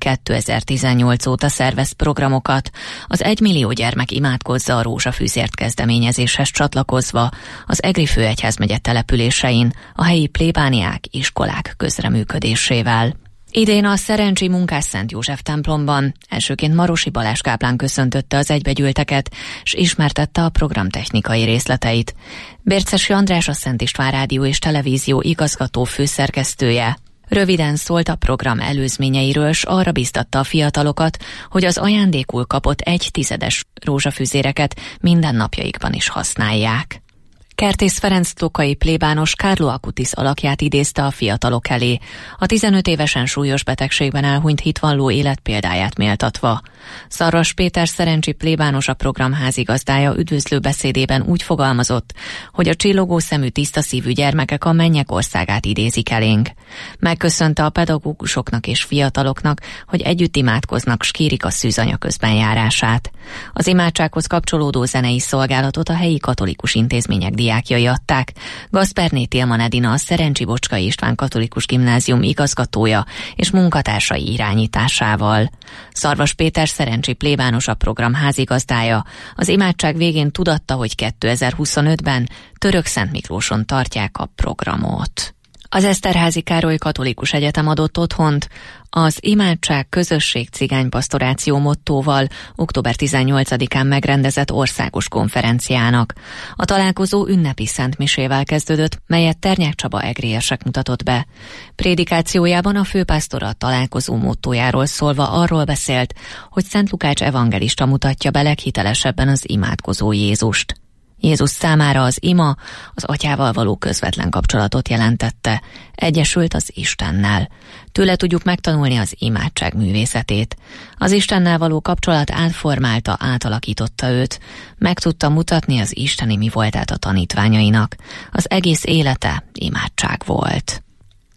2018 óta szervez programokat, az 1 millió gyermek imádkozza a rózsafűzért kezdeményezéshez csatlakozva az Egri Főegyházmegye településein a helyi plébániák, iskolák közreműködésével. Idén a Szerencsi Munkás Szent József templomban elsőként Marosi Balázs káplán köszöntötte az egybegyűlteket, s ismertette a program technikai részleteit. Bércesi András, a Szent István Rádió és Televízió igazgató főszerkesztője röviden szólt a program előzményeiről, s arra biztatta a fiatalokat, hogy az ajándékul kapott 1/10 rózsafűzéreket mindennapjaikban is használják. Kertész Ferenc tokai plébános Carlo Acutis alakját idézte a fiatalok elé, a 15 évesen súlyos betegségben elhunyt hitvalló életpéldáját méltatva. Szarvas Péter szerencsi plébános, a program házigazdája üdvözlő beszédében úgy fogalmazott, hogy a csillogó szemű tiszta szívű gyermekek a mennyek országát idézik elénk. Megköszönte a pedagógusoknak és fiataloknak, hogy együtt imádkoznak, s kérik a szűzanya közben járását. Az imádsághoz kapcsolódó zenei szolgálatot a helyi katolikus intézmények diákjai adták. Gasperné Tilman Edina, a Szerencsi Bocskai István Katolikus Gimnázium igazgatója és munkatársai irányításával. Szarvas Péter szerencsi plébános, a program házigazdája az imádság végén tudatta, hogy 2025-ben Török Szent Miklóson tartják a programot. Az Eszterházy Károly Katolikus Egyetem adott otthont az Imádság Közösség Cigánypastoráció mottóval október 18-án megrendezett országos konferenciának. A találkozó ünnepi szentmisével kezdődött, melyet Ternyák Csaba egri érsek mutatott be. Prédikációjában a főpásztor a találkozó mottójáról szólva arról beszélt, hogy Szent Lukács evangelista mutatja be leghitelesebben az imádkozó Jézust. Jézus számára az ima az atyával való közvetlen kapcsolatot jelentette, egyesült az Istennel. Tőle tudjuk megtanulni az imádság művészetét. Az Istennel való kapcsolat átformálta, átalakította őt, meg tudta mutatni az isteni mi voltát a tanítványainak. Az egész élete imádság volt.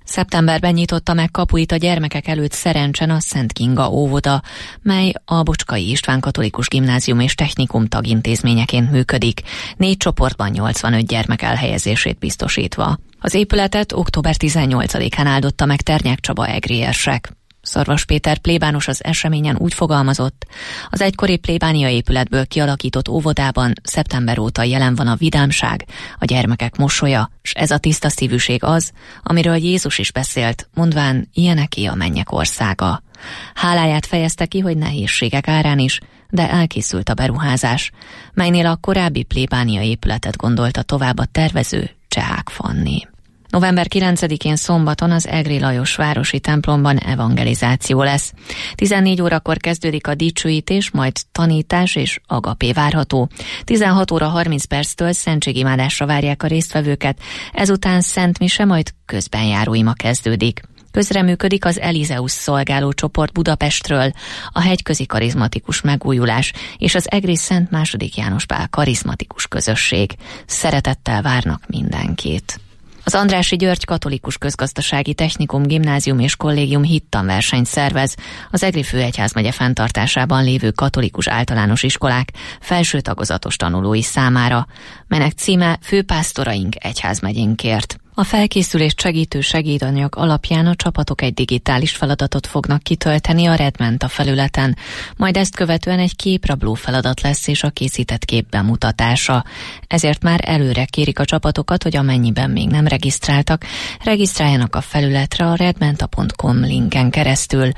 Szeptemberben nyitotta meg kapuit a gyermekek előtt Szerencsen a Szent Kinga óvoda, mely a Bocskai István Katolikus Gimnázium és Technikum tagintézményeként működik, 4 csoportban 85 gyermek elhelyezését biztosítva. Az épületet október 18-án áldotta meg Ternyák Csaba egri érsek. Szarvas Péter plébános az eseményen úgy fogalmazott, az egykori plébánia épületből kialakított óvodában szeptember óta jelen van a vidámság, a gyermekek mosolya, s ez a tiszta szívűség az, amiről Jézus is beszélt, mondván ilyeneké a mennyek országa. Háláját fejezte ki, hogy nehézségek árán is, de elkészült a beruházás, melynél a korábbi plébánia épületet gondolta tovább a tervező, Csehák Fanni. November 9-én szombaton az Egri Lajos városi templomban evangelizáció lesz. 14 órakor kezdődik a dicsőítés, majd tanítás és agapé várható. 16 óra 30 perctől szentségimádásra várják a résztvevőket, ezután Szent Mise, majd közbenjáró ima kezdődik. Közreműködik az Elizeus szolgáló csoport Budapestről, a Hegyközi Karizmatikus Megújulás és az Egri Szent II. János Pál karizmatikus közösség. Szeretettel várnak mindenkit. Az Andrássy György Katolikus Közgazdasági Technikum Gimnázium és Kollégium hittanversenyt szervez az Egri főegyházmegye fenntartásában lévő katolikus általános iskolák felső tagozatos tanulói számára, melynek címe Főpásztoraink egyházmegyénkért. A felkészülést segítő segédanyag alapján a csapatok egy digitális feladatot fognak kitölteni a Redmenta felületen, majd ezt követően egy képrabló feladat lesz és a készített kép bemutatása. Ezért már előre kérik a csapatokat, hogy amennyiben még nem regisztráltak, regisztráljanak a felületre a redmenta.com linken keresztül.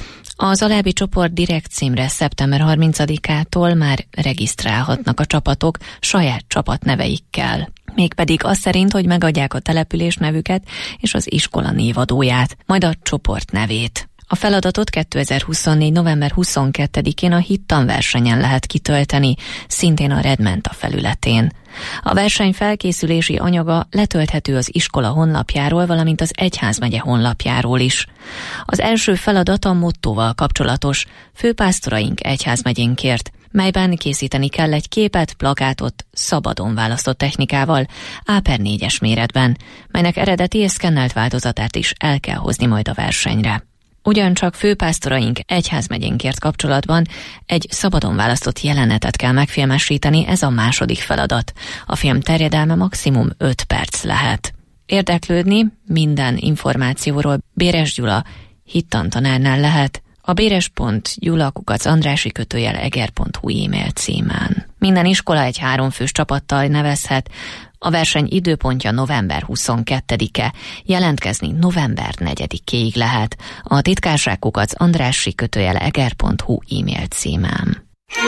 Az alábbi csoport direkt címre szeptember 30-ától már regisztrálhatnak a csapatok saját csapatneveikkel. Mégpedig az szerint, hogy megadják a település nevüket és az iskola névadóját, majd a csoport nevét. A feladatot 2024. november 22-én a hittanversenyen lehet kitölteni, szintén a Redmenta felületén. A verseny felkészülési anyaga letölthető az iskola honlapjáról, valamint az egyházmegye honlapjáról is. Az első feladat a mottóval kapcsolatos, Főpásztoraink egyházmegyénkért, melyben készíteni kell egy képet, plakátot szabadon választott technikával, A/4-es méretben, melynek eredeti és szkennelt változatát is el kell hozni majd a versenyre. Ugyancsak Főpásztoraink egyházmegyénkért kapcsolatban egy szabadon választott jelenetet kell megfilmesíteni, ez a második feladat. A film terjedelme maximum 5 perc lehet. Érdeklődni minden információról Béres Gyula hittantanárnál lehet a béres.gyula@andrássy-eger.hu e-mail címen. Minden iskola egy 3 fős csapattal nevezhet. A verseny időpontja november 22-e, jelentkezni november 4-éig lehet. A titkárság@andrássy-eger.hu e-mail címen.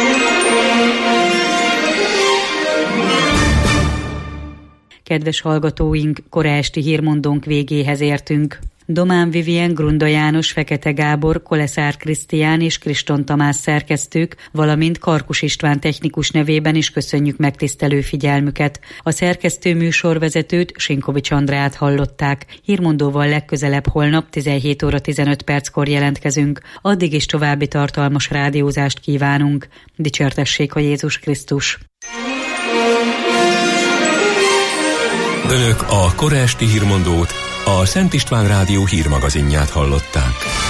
Kedves hallgatóink, kora esti hírmondónk végéhez értünk. Domán Vivien, Grunda János, Fekete Gábor, Koleszár Krisztián és Kriston Tamás szerkesztők, valamint Karkus István technikus nevében is köszönjük megtisztelő figyelmüket. A szerkesztő műsorvezetőt, Sinkovics Andrát hallották. Hírmondóval legközelebb holnap 17 óra 15 perckor jelentkezünk. Addig is további tartalmas rádiózást kívánunk. Dicsértessék a Jézus Krisztus! Önök a kora esti hírmondót, a Szent István Rádió hírmagazinját hallották.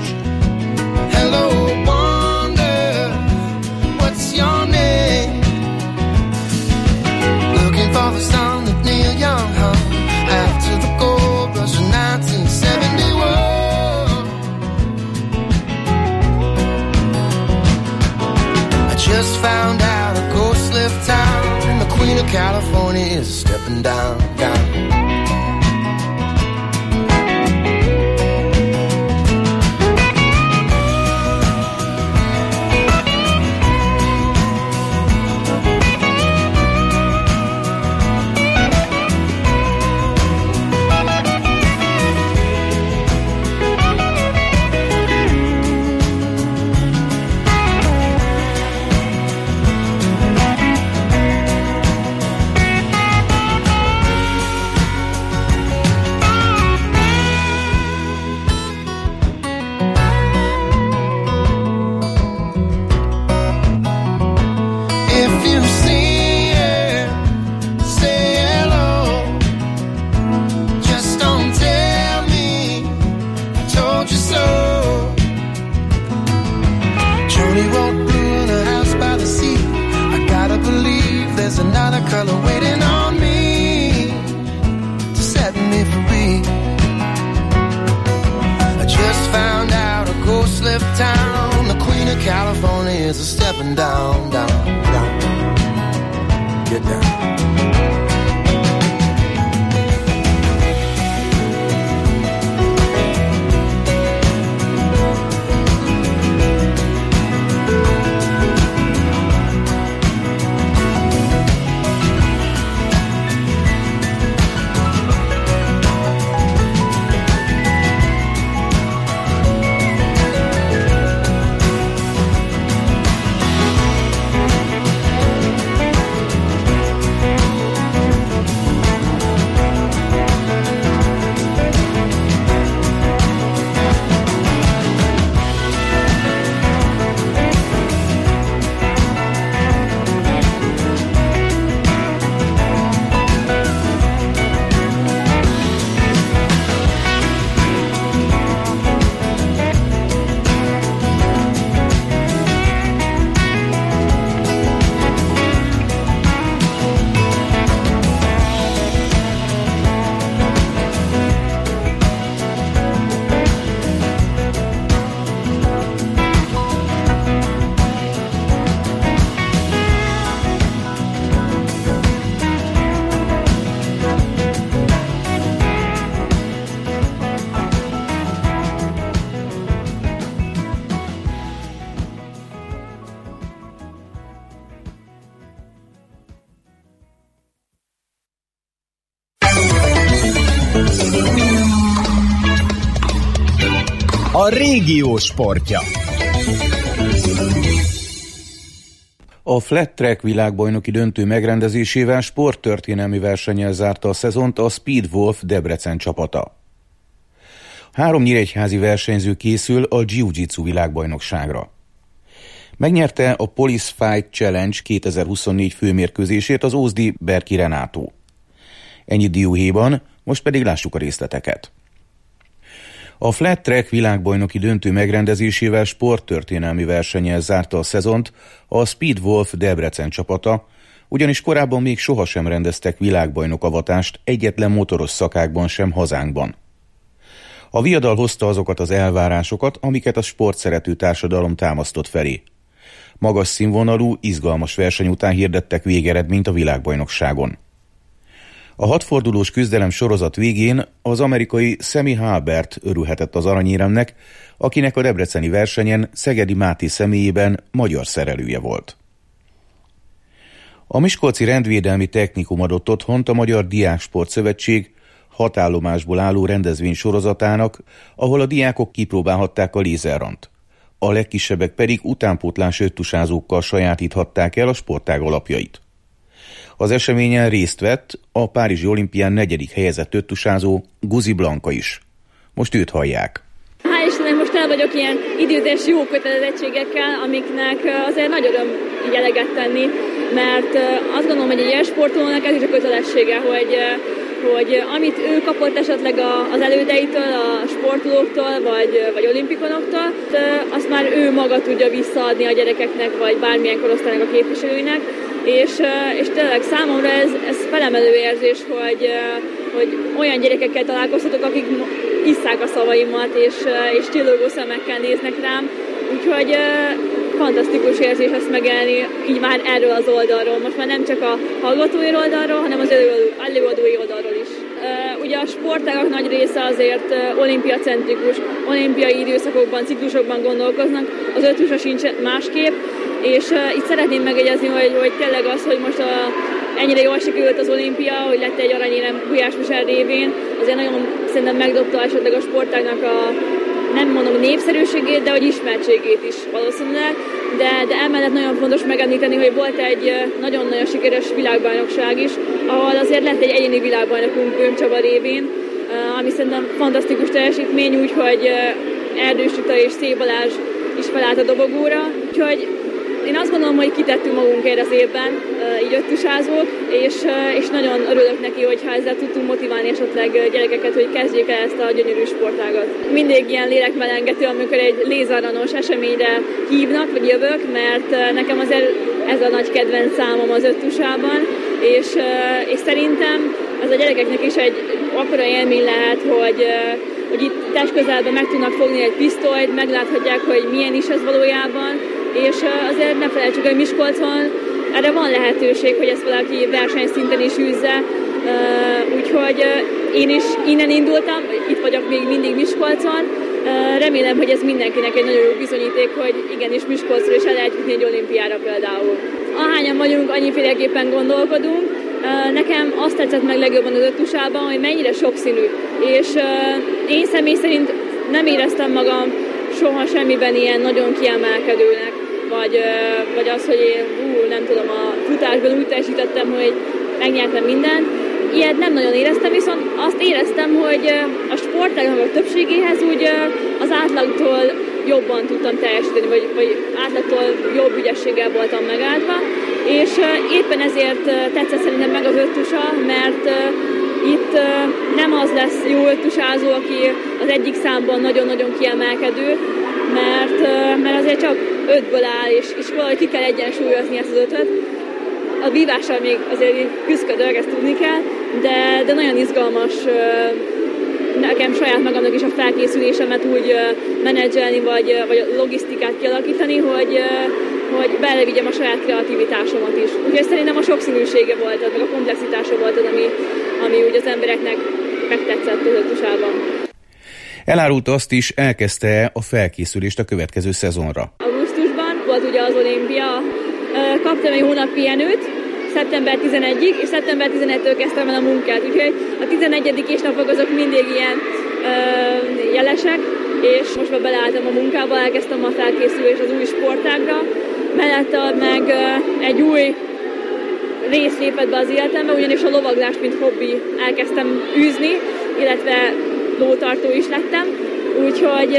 Hello, wonder, what's your name? just found out a ghost left town. The Queen of California is stepping down, down. California is a stepping down, down, down. Get down. A régió sportja. A Flat Track világbajnoki döntő megrendezésével sporttörténelmi versennyel zárta a szezont a Speed Wolf Debrecen csapata. 3 nyíregyházi versenyző készül a Jiu-Jitsu világbajnokságra. Megnyerte a Police Fight Challenge 2024 főmérkőzését az ózdi Berki Renátó. Ennyi dióhéjban, most pedig lássuk a részleteket. A Flat Track világbajnoki döntő megrendezésével sporttörténelmi versennyel zárta a szezont a Speed Wolf Debrecen csapata, ugyanis korábban még sohasem rendeztek világbajnokavatást egyetlen motoros szakákban sem hazánkban. A viadal hozta azokat az elvárásokat, amiket a sportszerető társadalom támasztott felé. Magas színvonalú, izgalmas verseny után hirdettek végeredményt a világbajnokságon. A 6 fordulós küzdelem sorozat végén az amerikai Sammy Halbert örülhetett az aranyéremnek, akinek a debreceni versenyen Szegedi Máté személyében magyar szerelője volt. A Miskolci Rendvédelmi Technikum adott otthont a Magyar Diáksport Szövetség 6 állomásból álló rendezvény sorozatának, ahol a diákok kipróbálhatták a lézerrant. A legkisebbek pedig utánpótlás öttusázókkal sajátíthatták el a sportág alapjait. Az eseményen részt vett a Párizsi olimpián 4. helyezett öttusázó Guzi Blanka is. Most őt hallják. Hál' Istennek most el vagyok ilyen idős jó kötelezettségekkel, amiknek azért nagy öröm így eleget tenni, mert azt gondolom, hogy egy ilyen sportolónak ez is a kötelessége, hogy amit ő kapott esetleg az elődeitől, a sportolóktól, vagy olimpikonoktól, azt már ő maga tudja visszaadni a gyerekeknek, vagy bármilyen korosztálynak a képviselőinek, és tényleg számomra ez felemelő érzés, hogy olyan gyerekekkel találkozhatok, akik isszák a szavaimat, és csillogó szemekkel néznek rám. Úgyhogy fantasztikus érzés ezt megélni, így már erről az oldalról. Most már nem csak a hallgatói oldalról, hanem az előadói oldalról is. Ugye a sportágak nagy része azért olimpiacentrikus, olimpiai időszakokban, ciklusokban gondolkoznak, az öttusa sincs másképp, és itt szeretném megjegyezni, hogy tényleg az, hogy most ennyire jól sikerült az olimpia, hogy lett egy aranyérem Gulyás Michel révén, azért nagyon szerintem megdobta esetleg a sportágnak a, nem mondom népszerűségét, de hogy ismertségét is valószínűleg, de emellett nagyon fontos megemlíteni, hogy volt egy nagyon-nagyon sikeres világbajnokság is, ahol azért lett egy egyéni világbajnokunk Böhm Csaba révén, ami szerintem fantasztikus teljesítmény, úgyhogy Erdős Rita és Szép Balázs is felállt a dobogóra, úgyhogy én azt gondolom, hogy kitettünk magunkért az évben, így öttusázók, és nagyon örülök neki, hogyha ezzel tudtunk motiválni esetleg gyerekeket, hogy kezdjék el ezt a gyönyörű sportágat. Mindig ilyen lélekmelengető, amikor egy lézaranos eseményre hívnak, vagy jövök, mert nekem azért ez a nagy kedvenc számom az öttusában, és szerintem ez a gyerekeknek is egy akkora élmény lehet, hogy itt testközelben meg tudnak fogni egy pisztolyt, megláthatják, hogy milyen is ez valójában, és azért ne felejtsük, hogy Miskolcon erre van lehetőség, hogy ezt valaki versenyszinten is űzze, úgyhogy én is innen indultam, itt vagyok még mindig Miskolcon, remélem, hogy ez mindenkinek egy nagyon jó bizonyíték, hogy igenis Miskolcról is el lehet jutni egy olimpiára például. Ahányan vagyunk, annyiféleképpen gondolkodunk. Nekem azt tetszett meg legjobban az öttusában, hogy mennyire sokszínű, és én személy szerint nem éreztem magam soha semmiben ilyen nagyon kiemelkedőnek, vagy az, hogy én nem tudom, a futásban úgy teljesítettem, hogy megnyertem mindent. Ilyet nem nagyon éreztem, viszont azt éreztem, hogy a sportágnak a többségéhez úgy az átlagtól jobban tudtam teljesíteni, vagy átlagtól jobb ügyességgel voltam megállva, és éppen ezért tetszett szerintem meg az öttusa, mert itt nem az lesz jó öttusázó, aki az egyik számban nagyon-nagyon kiemelkedő, mert azért csak 5-ből áll, és valahogy ki kell egyensúlyozni ezt az 5-öt. A vívással még azért küzdködök, ezt tudni kell, de nagyon izgalmas nekem saját magamnak is a felkészülésemet úgy menedzselni, vagy a logisztikát kialakítani, hogy belevigyem a saját kreativitásomat is. Úgyhogy szerintem a sokszínűsége volt, meg a komplexitása volt az, ami úgy az embereknek megtetszett az öttusában. Elárulta azt is, elkezdte a felkészülést a következő szezonra. Augusztusban volt ugye az olimpia, kaptam egy hónap pihenőt, szeptember 11-ig, és szeptember 11-től kezdtem el a munkát, úgyhogy a 11. napok azok mindig ilyen jelesek, és most már beleálltam a munkába, elkezdtem a felkészülést az új sportágra, mellette meg egy új rész lépett be az életembe, ugyanis a lovaglást, mint hobbi elkezdtem űzni, illetve lótartó is lettem, úgyhogy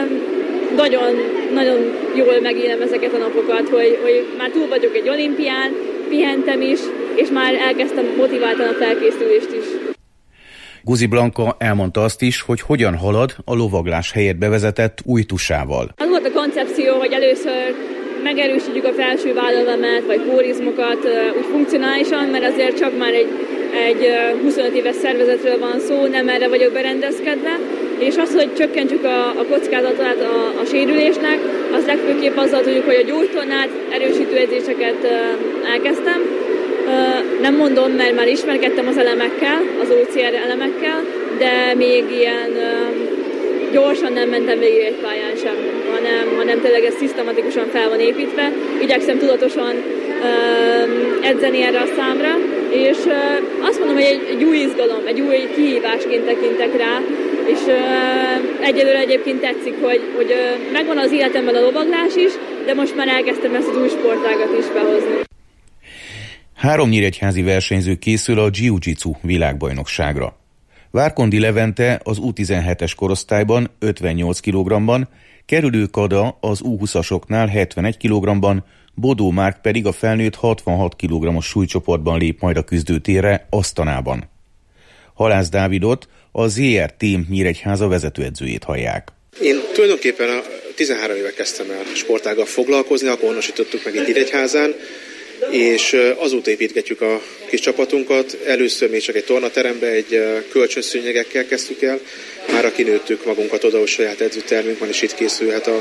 nagyon jól megélem ezeket a napokat, hogy már túl vagyok egy olimpián, pihentem is, és már elkezdtem motiváltan a felkészülést is. Guzi Blanka elmondta azt is, hogy hogyan halad a lovaglás helyett bevezetett új tusával. Az volt a koncepció, hogy először megerősítjük a felső vállalamat, vagy kórizmokat úgy funkcionálisan, mert azért csak már egy 25 éves szervezetről van szó, nem erre vagyok berendezkedve, és az, hogy csökkentsük a kockázatát a sérülésnek, az legfőképp azzal tudjuk, hogy a gyógytornát, erősítő edzéseket elkezdtem. Nem mondom, mert már ismerkedtem az elemekkel, az OCR elemekkel, de még ilyen gyorsan nem mentem végig egy pályán sem, hanem tényleg ez szisztematikusan fel van építve. Igyekszem tudatosan edzeni erre a számra, és azt mondom, hogy egy új izgalom, egy új kihívásként tekintek rá, és egyelőre egyébként tetszik, hogy megvan az életemben a lovaglás is, de most már elkezdtem ezt az új sportágat is behozni. 3 nyíregyházi versenyző készül a jiu-jitsu világbajnokságra. Várkondi Levente az U17-es korosztályban 58 kg-ban, Kerülő Kada az U20-asoknál 71 kg-ban, Bodó Márk pedig a felnőtt 66 kg-os súlycsoportban lép majd a küzdőtérre Asztanában. Halász Dávidot, a ZR Team Nyíregyháza vezetőedzőjét hallják. Én tulajdonképpen 13 éve kezdtem el sportággal foglalkozni, akkor honosítottuk meg itt Nyíregyházán, és azóta építgetjük a kis csapatunkat. Először még csak egy tornaterembe, egy kölcsönszőnyegekkel kezdtük el. Mára kinőttük magunkat oda, hogy saját edzőtermünk van, és itt készülhet a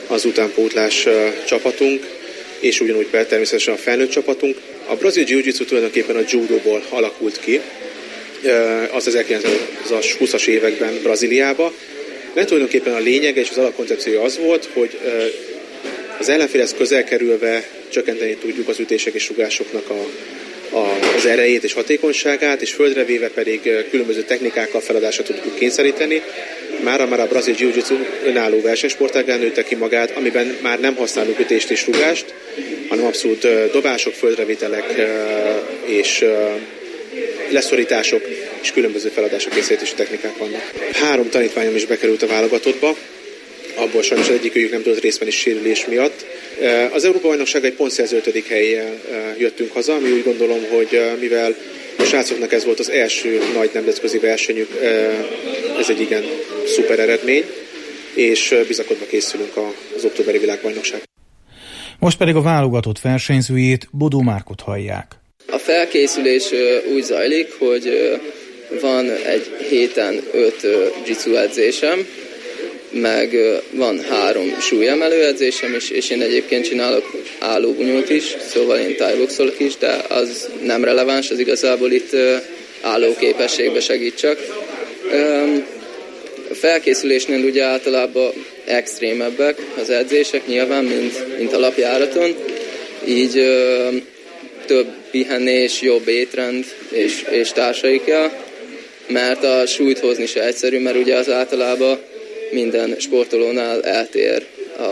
az utánpótlás csapatunk, és ugyanúgy természetesen a felnőtt csapatunk. A brazil jiu-jitsu tulajdonképpen a judóból alakult ki, az 1920-as években Brazíliába, mert tulajdonképpen a lényeg és az alapkoncepciója az volt, hogy az ellenfélhez közel kerülve csökkenteni tudjuk az ütések és rugásoknak az erejét és hatékonyságát, és földre véve pedig különböző technikákkal feladásra tudjuk kényszeríteni. Mára a brazil jiu-jitsu önálló versenysportággá nőtte ki magát, amiben már nem használunk ütést és rugást, hanem abszolút dobások, földrevitelek és leszorítások és különböző feladások készítési technikák vannak. 3 tanítványom is bekerült a válogatottba, abból sajnos egyikőjük nem tudott részt venni sérülés miatt. Az Európa-bajnokság egy pontszerző 5. helyen jöttünk haza, ami úgy gondolom, hogy mivel a srácoknak ez volt az első nagy nemzetközi versenyük, ez egy igen szuper eredmény, és bizakodva készülünk az októberi világbajnokság. Most pedig a válogatott versenyzőjét, Bodó Márkot hallják. A felkészülés úgy zajlik, hogy van egy héten 5 jiu-jitsu edzésem, meg van 3 súlyemelő edzésem is, és én egyébként csinálok állóbunyót is, szóval én thai-boxolok is, de az nem releváns, az igazából itt állóképességbe segít csak. A felkészülésnél ugye általában extrémebbek az edzések nyilván, mint alapjáraton, így több pihenés, jobb étrend és társaikkel, mert a súlyt hozni se egyszerű, mert ugye az általában minden sportolónál eltér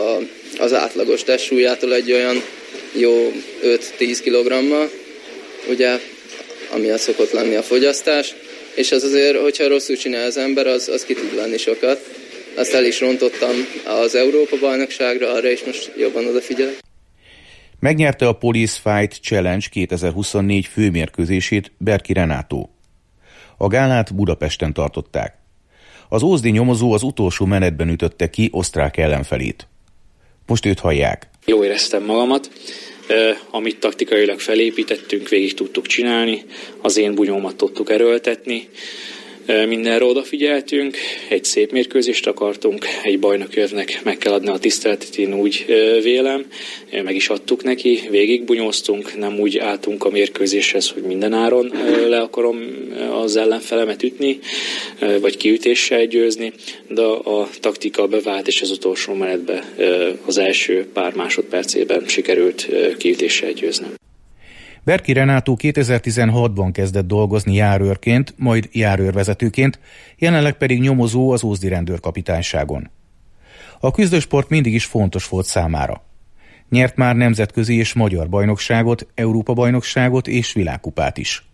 az átlagos testsúlyától egy olyan jó 5-10 kg-mal, ugye, ami az szokott lenni a fogyasztás, és az azért, hogyha rosszul csinál az ember, az ki tud lenni sokat. Azt el is rontottam az Európa-bajnokságra, arra is most jobban odafigyelek. Megnyerte a Police Fight Challenge 2024 főmérkőzését Berki Renátó. A gálát Budapesten tartották. Az ózdi nyomozó az utolsó menetben ütötte ki osztrák ellenfelét. Most őt hallják. Jól éreztem magamat, amit taktikailag felépítettünk, végig tudtuk csinálni, az én bunyómat tudtuk erőltetni, mindenre odafigyeltünk, egy szép mérkőzést akartunk, egy bajnokőrnek meg kell adni a tiszteletet, én úgy vélem, meg is adtuk neki, végig bunyóztunk, nem úgy álltunk a mérkőzéshez, hogy minden áron le akarom az ellenfelemet ütni, vagy kiütéssel győzni, de a taktika bevált, és az utolsó menetben az első pár másodpercében sikerült kiütéssel győznem. Berki Renátó 2016-ban kezdett dolgozni járőrként, majd járőrvezetőként, jelenleg pedig nyomozó az ózdi rendőrkapitányságon. A küzdősport mindig is fontos volt számára. Nyert már nemzetközi és magyar bajnokságot, Európa-bajnokságot és világkupát is.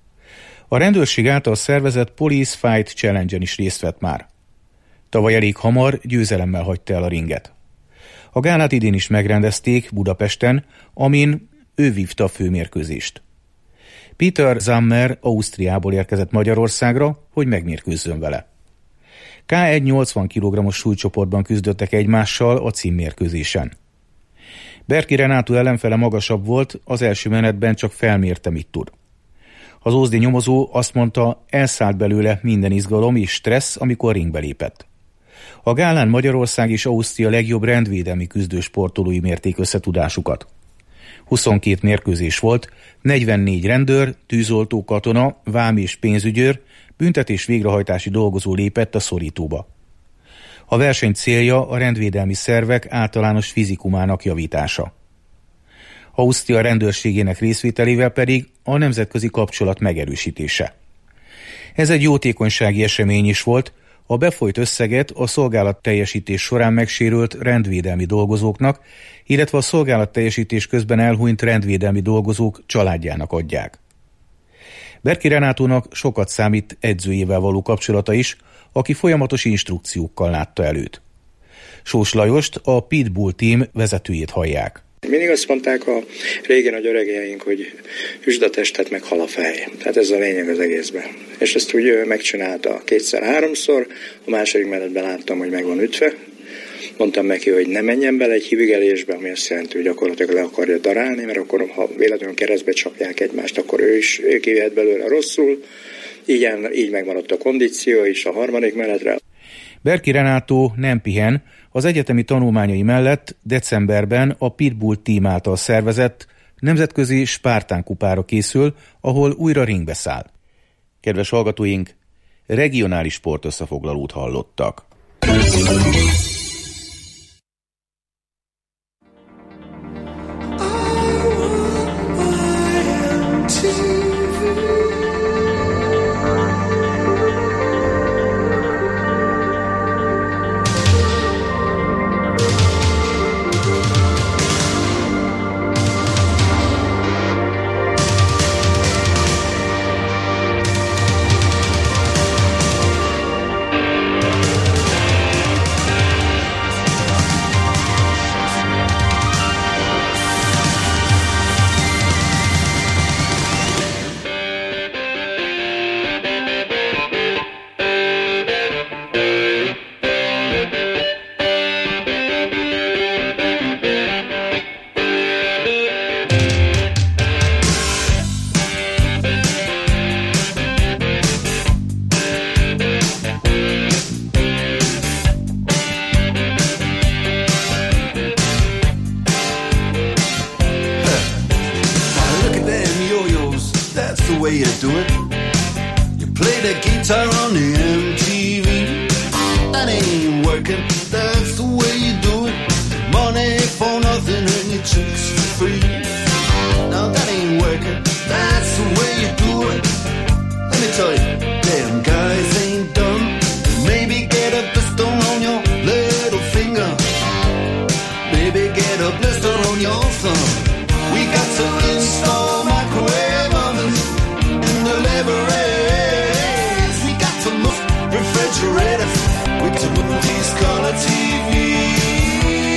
A rendőrség által szervezett Police Fight Challenge-en is részt vett már. Tavaly elég hamar győzelemmel hagyta el a ringet. A gálát idén is megrendezték Budapesten, amin ő vívta a főmérkőzést. Peter Zammer Ausztriából érkezett Magyarországra, hogy megmérkőzzön vele. K1 80 kg-os súlycsoportban küzdöttek egymással a címmérkőzésen. Berki Renátó ellenfele magasabb volt, az első menetben csak felmérte, mit tud. Az ózdi nyomozó azt mondta, elszállt belőle minden izgalom és stressz, amikor ringbe lépett. A gálán Magyarország és Ausztria legjobb rendvédelmi küzdősportolói mérték összetudásukat. 22 mérkőzés volt, 44 rendőr, tűzoltó katona, vám és pénzügyőr, büntetés végrehajtási dolgozó lépett a szorítóba. A verseny célja a rendvédelmi szervek általános fizikumának javítása. Ausztria rendőrségének részvételével pedig a nemzetközi kapcsolat megerősítése. Ez egy jótékonysági esemény is volt, a befolyt összeget a szolgálatteljesítés során megsérült rendvédelmi dolgozóknak, illetve a szolgálatteljesítés közben elhunyt rendvédelmi dolgozók családjának adják. Berki Renátónak sokat számít edzőjével való kapcsolata is, aki folyamatos instrukciókkal látta előtt. Sós Lajost, a Pitbull Team vezetőjét hallják. Mindig azt mondták a régi nagy öregjeink, hogy üsd a testet, meg hal a fej. Tehát ez a lényeg az egészben. És ezt úgy megcsinálta 2-3-szor, a második menetben láttam, hogy meg van ütve. Mondtam neki, hogy ne menjen bele egy hívigelésbe, ami azt jelenti, hogy gyakorlatilag le akarja darálni, mert akkor, ha véletlenül keresztbe csapják egymást, akkor ő kivihet belőle rosszul. Így megmaradt a kondíció is a harmadik menetre. Berki Renátó nem pihen, az egyetemi tanulmányai mellett decemberben a Pitbull Team által szervezett nemzetközi Spártán kupára készül, ahol újra ringbe száll. Kedves hallgatóink, regionális sportösszefoglalót hallottak. We got to install microwave ovens in the labor